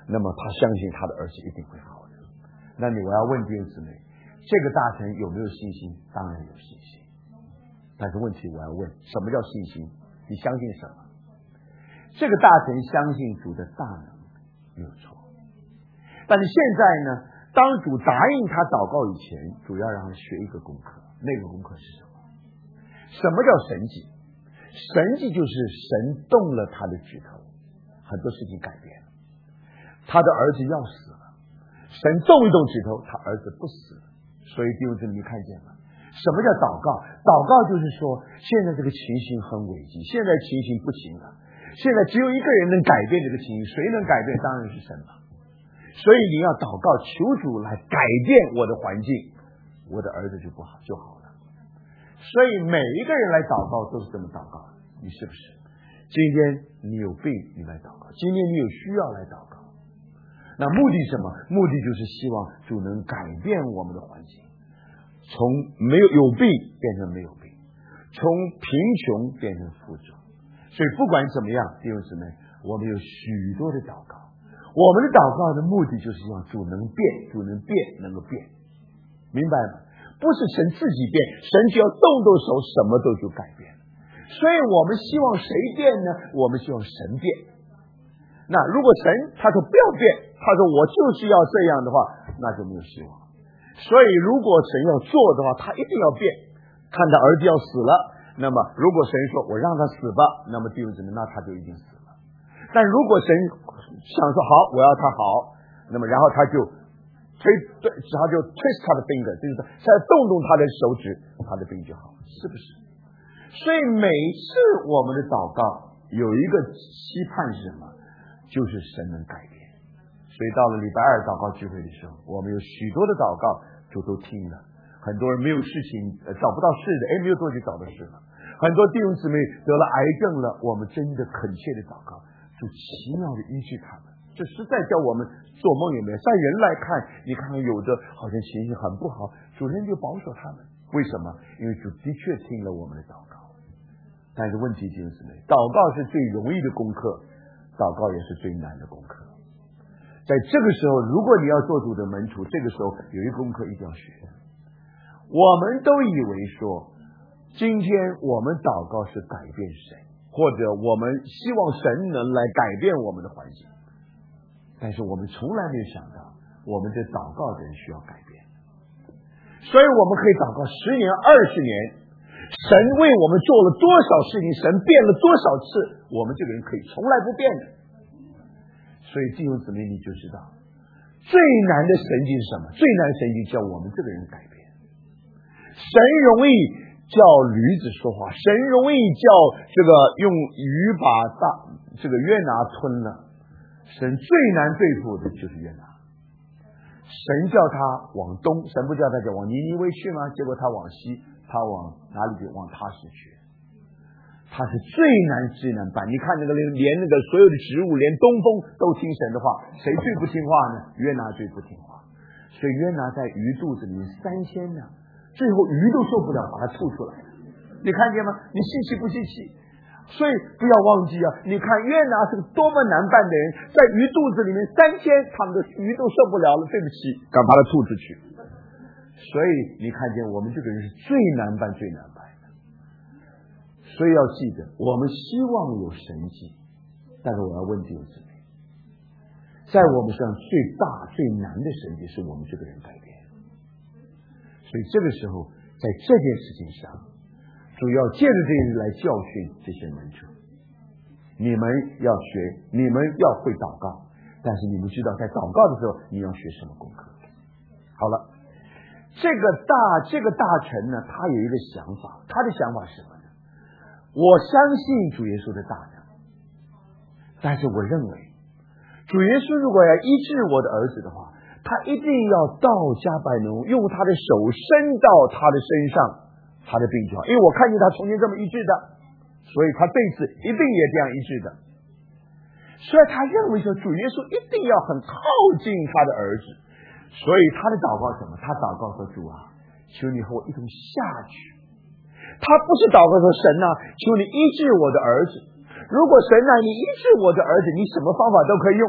那么他相信他的儿子一定会好的。那你我要问弟兄姊妹，这个大臣有没有信心？当然有信心。但是问题我要问，什么叫信心？你相信什么？这个大臣相信主的大能，没有错。但是现在呢，当主答应他祷告以前，主要让他学一个功课。那个功课是什么？什么叫神迹？神迹就是神动了他的指头，很多事情改变了。他的儿子要死了，神动一动指头，他儿子不死了。所以弟兄姊妹看见了，什么叫祷告？祷告就是说，现在这个情形很危急，现在情形不行了，现在只有一个人能改变这个情形，谁能改变？当然是神了。所以你要祷告，求主来改变我的环境，我的儿子就不好就好了。所以每一个人来祷告都是这么祷告，你是不是？今天你有病，你来祷告；今天你有需要来祷告。那目的什么？目的就是希望主能改变我们的环境，从没有有病变成没有病，从贫穷变成富足。所以不管怎么样，弟兄姊妹，我们有许多的祷告。我们的祷告的目的就是希望主能变，主能变，能够变，明白吗？不是神自己变，神只要动动手，什么都就改变了。所以我们希望谁变呢？我们希望神变。那如果神他说不要变，他说我就是要这样的话，那就没有希望。所以如果神要做的话，他一定要变。看他儿子要死了，那么如果神说我让他死吧，那么弟兄姊妹，那他就一定死了。但如果神想说好，我要他好，那么然后他就推对，他就 twist 他的 finger， 就是再动动他的手指，他的病就好，是不是？所以每次我们的祷告有一个期盼是什么？就是神能改变。所以到了礼拜二祷告聚会的时候，我们有许多的祷告就都听了。很多人没有事情、呃、找不到事的，哎，没有多久找到事了。很多弟兄姊妹得了癌症了，我们真的恳切的祷告，就奇妙的医治他们。这实在叫我们做梦也没有。在人来看，你看看有的好像情形很不好，主人就保守他们。为什么？因为主的确听了我们的祷告。但是问题弟兄姊妹，祷告是最容易的功课，祷告也是最难的功课。在这个时候，如果你要做主的门徒，这个时候有一个功课一定要学。我们都以为说，今天我们祷告是改变神，或者我们希望神能来改变我们的环境，但是我们从来没有想到，我们这祷告的人需要改变。所以我们可以祷告十年、二十年，神为我们做了多少事情，神变了多少次，我们这个人可以从来不变的。所以弟兄姊妹，你就知道最难的神经是什么？最难的神经叫我们这个人改变。神容易叫驴子说话，神容易叫这个用鱼把大这个约拿吞了。神最难对付的就是约拿。神叫他往东，神不叫他叫往尼尼微去吗？结果他往西，他往哪里去？往他施去。他是最难最难办。你看那个连那个所有的植物，连东风都听神的话，谁最不听话呢？约拿最不听话。所以约拿在鱼肚子里面三天呢，最后鱼都受不了，把它吐出来了。你看见吗？你稀奇不稀奇？所以不要忘记啊！你看约拿是个多么难办的人，在鱼肚子里面三天，他们的鱼都受不了了，对不起，赶把它吐出去。所以你看见我们这个人是最难办、最难办的。所以要记得，我们希望有神迹，但是我要问弟兄姊妹，在我们身上最大最难的神迹是我们这个人改变。所以这个时候，在这件事情上，主要借着这个来教训这些门徒，你们要学，你们要会祷告，但是你们知道在祷告的时候你要学什么功课。好了，这个大这个大臣呢，他有一个想法，他的想法是什么呢？我相信主耶稣的大能，但是我认为主耶稣如果要医治我的儿子的话，他一定要到加百农，用他的手伸到他的身上，他的病就好。因为我看见他从前这么医治的，所以他这次一定也这样医治的。所以他认为说主耶稣一定要很靠近他的儿子，所以他的祷告什么？他祷告说，主啊，求你和我一同下去。他不是祷告说，神啊，求你医治我的儿子。如果神啊，你医治我的儿子，你什么方法都可以用，你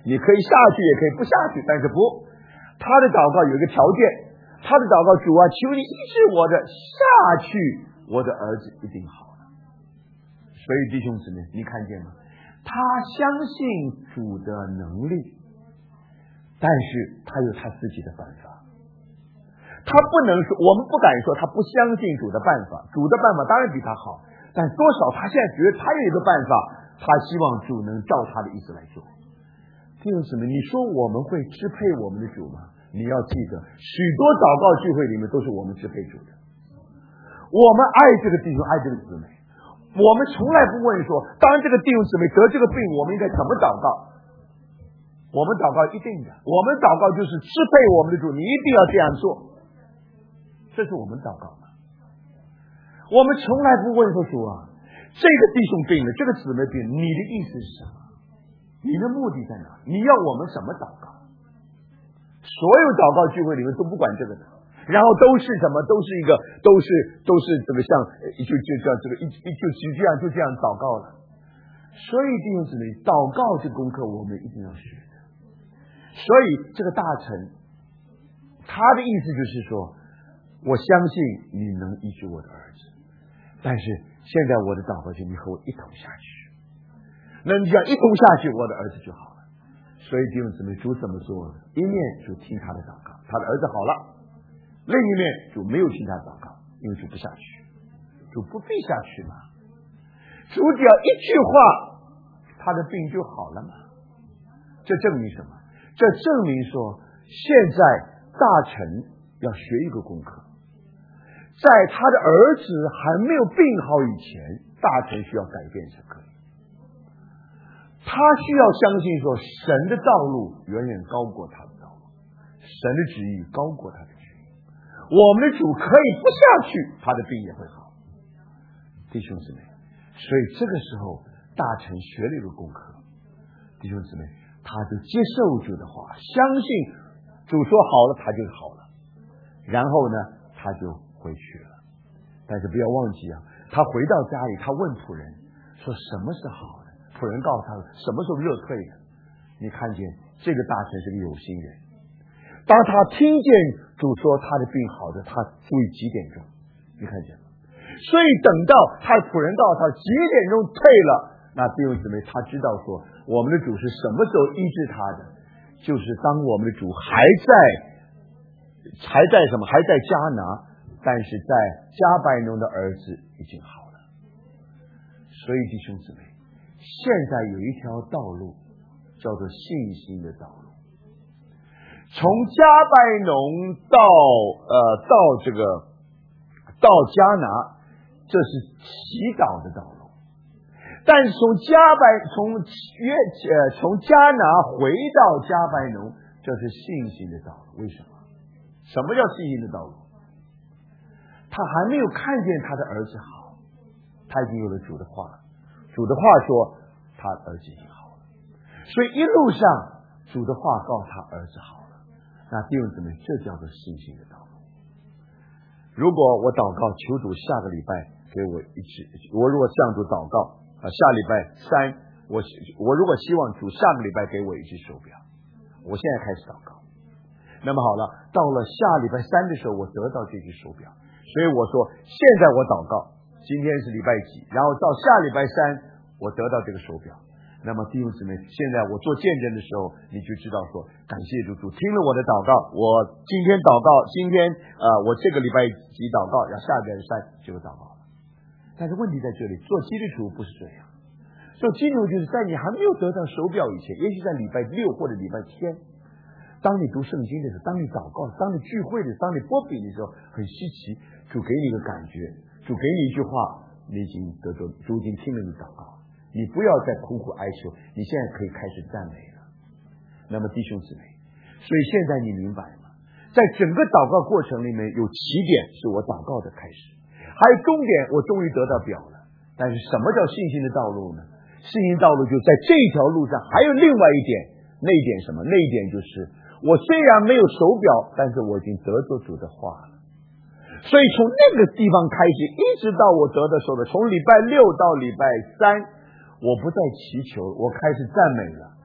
你可以下去也可以不下去，但是不，他的祷告有一个条件，他的祷告，主啊，求你医治我的，下去我的儿子一定好了。所以弟兄姊妹，你看见吗？他相信主的能力，但是他有他自己的办法。他不能说，我们不敢说他不相信主的办法，主的办法当然比他好，但多少他现在觉得他有一个办法，他希望主能照他的意思来做。弟兄姊妹，你说我们会支配我们的主吗？你要记得，许多祷告聚会里面都是我们支配主的。我们爱这个弟兄，爱这个姊妹，我们从来不问说，当这个弟兄姊妹得这个病，我们应该怎么祷告？我们祷告一定的，我们祷告就是支配我们的主，你一定要这样做，这是我们祷告的。我们从来不问说，主啊，这个弟兄病了，这个姊妹病了，你的意思是什么？你的目的在哪？你要我们怎么祷告？所有祷告聚会里面都不管这个的，然后都是什么？都是一个，都是都是怎么像就就像这个一一就就这样就这样祷告了。所以弟兄姊妹，祷告这功课我们一定要学的。所以这个大臣，他的意思就是说，我相信你能医治我的儿子，但是现在我的祷告就你和我一同下去。那你想一同下去，我的儿子就好了。所以弟兄姊妹，主怎么做的？一面主听他的祷告，他的儿子好了；另一面主没有听他祷告，因为主不下去，主不必下去嘛。主只要一句话，他的病就好了嘛。这证明什么？这证明说，现在大臣要学一个功课，在他的儿子还没有病好以前，大臣需要改变这个。他需要相信说，神的道路远远高过他的道路，神的旨意高过他的旨意。我们的主可以不下去，他的病也会好。弟兄姊妹，所以这个时候大臣学了一个功课，弟兄姊妹，他就接受主的话，相信主说好了，他就好了。然后呢，他就回去了。但是不要忘记啊，他回到家里，他问仆人说什么是好的。仆人告诉他什么时候热退的。你看见这个大臣是个有心人，当他听见主说他的病好的，他注意几点钟，你看见吗？所以等到他仆人告诉他几点钟退了，那弟兄姊妹，他知道说我们的主是什么时候医治他的，就是当我们的主还在还在什么还在迦拿，但是在加百农的儿子已经好了。所以弟兄姊妹，现在有一条道路叫做信心的道路，从加百农到呃到这个到迦拿，这是祈祷的道路。但是从加百从约呃从迦拿回到加百农，这是信心的道路。为什么？什么叫信心的道路？他还没有看见他的儿子好，他已经有了主的话，主的话说他儿子已经好了，所以一路上主的话告诉他儿子好了。那弟兄姊妹，这叫做信心的道路。如果我祷告求主下个礼拜给我一支，我如果向主祷告啊，下礼拜三我我如果希望主下个礼拜给我一只手表，我现在开始祷告。那么好了，到了下礼拜三的时候，我得到这只手表，所以我说现在我祷告，今天是礼拜几，然后到下礼拜三我得到这个手表。那么弟兄姊妹，现在我做见证的时候，你就知道说，感谢主，主听了我的祷告，我今天祷告，今天呃，我这个礼拜几祷告，要下礼拜三就祷告了。但是问题在这里，做基督徒不是这样，做基督徒就是在你还没有得到手表以前，也许在礼拜六或者礼拜天，当你读圣经的时候，当你祷告，当你聚会的时候，当你播饼的时候，很稀奇，主给你一个感觉，主给你一句话，你已经得着，主已经听了你祷告，你不要再苦苦哀求，你现在可以开始赞美了。那么弟兄姊妹，所以现在你明白吗？在整个祷告过程里面，有起点是我祷告的开始，还有终点我终于得到表了。但是什么叫信心的道路呢？信心道路就在这条路上还有另外一点，那一点什么？那一点就是我虽然没有手表，但是我已经得着主的话了。所以从那个地方开始，一直到我得到手的，从礼拜六到礼拜三，我不再祈求，我开始赞美了。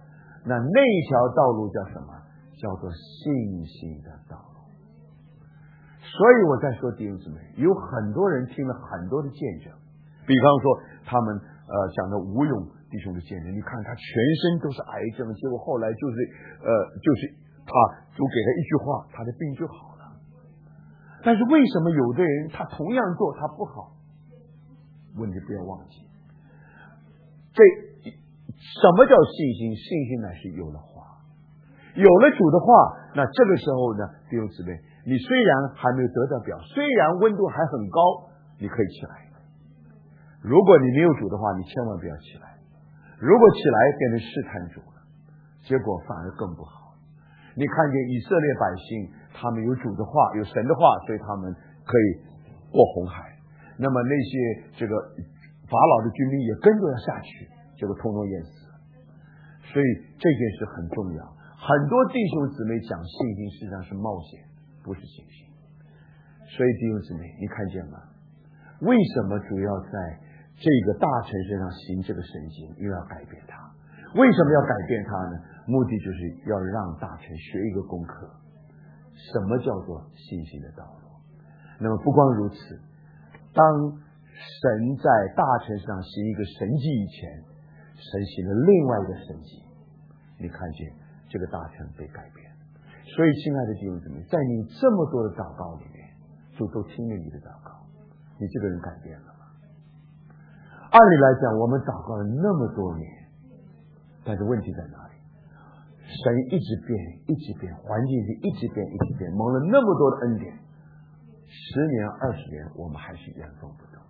那那条道路叫什么？叫做信心的道路。所以我在说弟兄姊妹，有很多人听了很多的见证，比方说他们呃讲的吴勇弟兄的见证，你看他全身都是癌症，结果后来就是呃就是他主给他一句话，他的病就好了。但是为什么有的人他同样做他不好？问题不要忘记，这什么叫信心？信心乃是有了话，有了主的话，那这个时候呢，弟兄姊妹，你虽然还没有得到表，虽然温度还很高，你可以起来。如果你没有主的话，你千万不要起来。如果起来变成试探主了，结果反而更不好。你看见以色列百姓，他们有主的话，有神的话，所以他们可以过红海。那么那些这个法老的军兵也跟着要下去，结果通通淹死。所以这件事很重要。很多弟兄姊妹讲信心，实际上是冒险，不是信心。所以弟兄姊妹，你看见吗？为什么主要在这个大臣身上行这个神迹，又要改变他？为什么要改变他呢？目的就是要让大臣学一个功课，什么叫做信心的道路。那么不光如此，当神在大臣上行一个神迹以前，神行了另外一个神迹，你看见这个大臣被改变。所以亲爱的弟兄姊妹，在你这么多的祷告里面，主都听了你的祷告，你这个人改变了吗？按理来讲，我们祷告了那么多年，但是问题在哪里？神一直变，一直变，环境是一直变，一直变，蒙了那么多的恩典，十年、二十年，我们还是原封不动。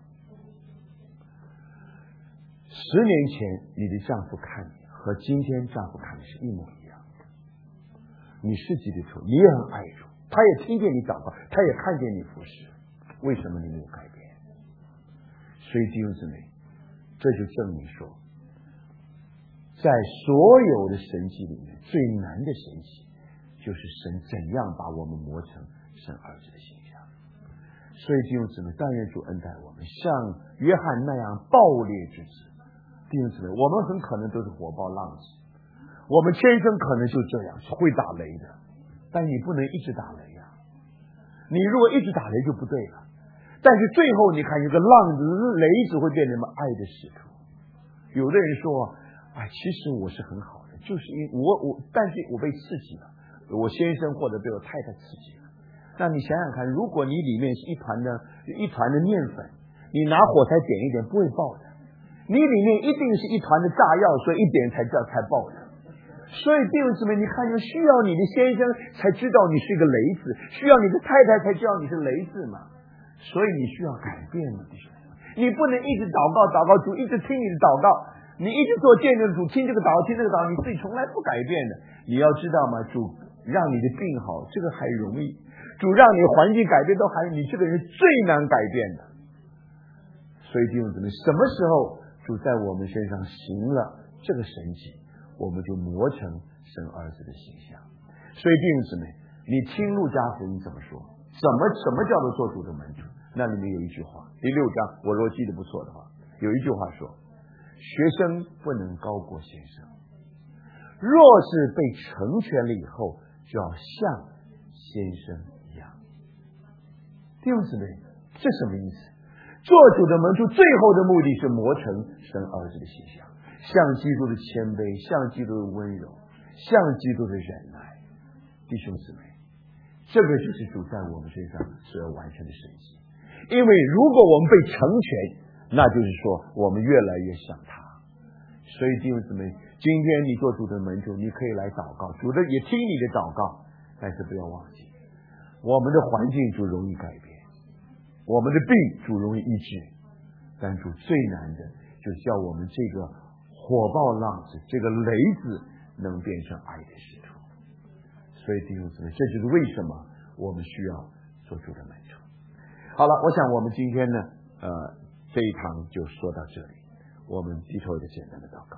十年前你的丈夫看你和今天丈夫看你是一模一样的，你是基督徒，你也很爱主，他也听见你祷告，他也看见你服侍，为什么你没有改变？所以弟兄姊妹，这就证明说，在所有的神迹里面，最难的神迹就是神怎样把我们磨成神儿子的形象。所以弟兄姊妹，但愿主恩待我们，像约翰那样暴烈之子。弟兄姊妹，我们很可能都是火爆浪子，我们天生可能就这样，会打雷的，但你不能一直打雷啊！你如果一直打雷就不对了。但是最后你看，一个浪子雷子会变成爱的使徒。有的人说，哎，其实我是很好的，就是因我我，但是我被刺激了，我先生或者被我太太刺激了。那你想想看，如果你里面是一团的一团的面粉，你拿火柴点一点不会爆的，你里面一定是一团的炸药，所以一点才叫才爆的。所以弟兄姊妹，你看见需要你的先生才知道你是一个雷子，需要你的太太才知道你是雷子嘛。所以你需要改变嘛，弟兄姊妹，你不能一直祷告祷告，主一直听你的祷告，你一直做见证，主听这个祷告听这个祷告，你自己从来不改变的。你要知道嘛，主让你的病好，这个还容易；主让你环境改变都还，你这个人最难改变的。所以弟兄姊妹，什么时候主在我们身上行了这个神迹，我们就磨成神儿子的形象。所以弟兄姊妹，你听路加福音怎么说？怎么什么叫做做主的门徒？那里面有一句话，第六章，我若记得不错的话，有一句话说，学生不能高过先生，若是被成全了以后，就要像先生一样。弟兄姊妹，这什么意思？做主的门徒最后的目的是磨成神儿子的形象，像基督的谦卑，像基督的温柔，像基督的忍耐。弟兄姊妹，这个就是主在我们身上所要完成的神迹。因为如果我们被成全，那就是说我们越来越像他。所以弟兄姊妹，今天你做主的门徒，你可以来祷告，主的也听你的祷告，但是不要忘记，我们的环境主容易改变，我们的病主容易医治，但主最难的就是叫我们这个火爆浪子，这个雷子能变成爱的使徒。所以弟兄姊妹，这就是为什么我们需要做主的门徒。好了，我想我们今天呢，呃，这一堂就说到这里，我们低头一个简单的祷告。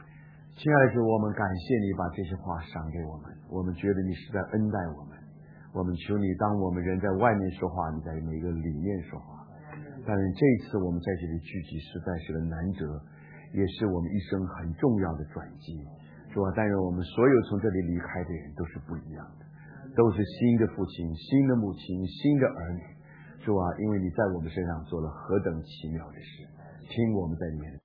亲爱的主，我们感谢你把这些话赏给我们，我们觉得你是在恩待我们， 我们求你，当我们人在外面说话，你在每个里面说话。但是这一次我们在这里聚集，实在是个难得，也是我们一生很重要的转机。主啊，但愿我们所有从这里离开的人都是不一样的，都是新的父亲、新的母亲、新的儿女。主啊，因为你在我们身上做了何等奇妙的事，听我们在里面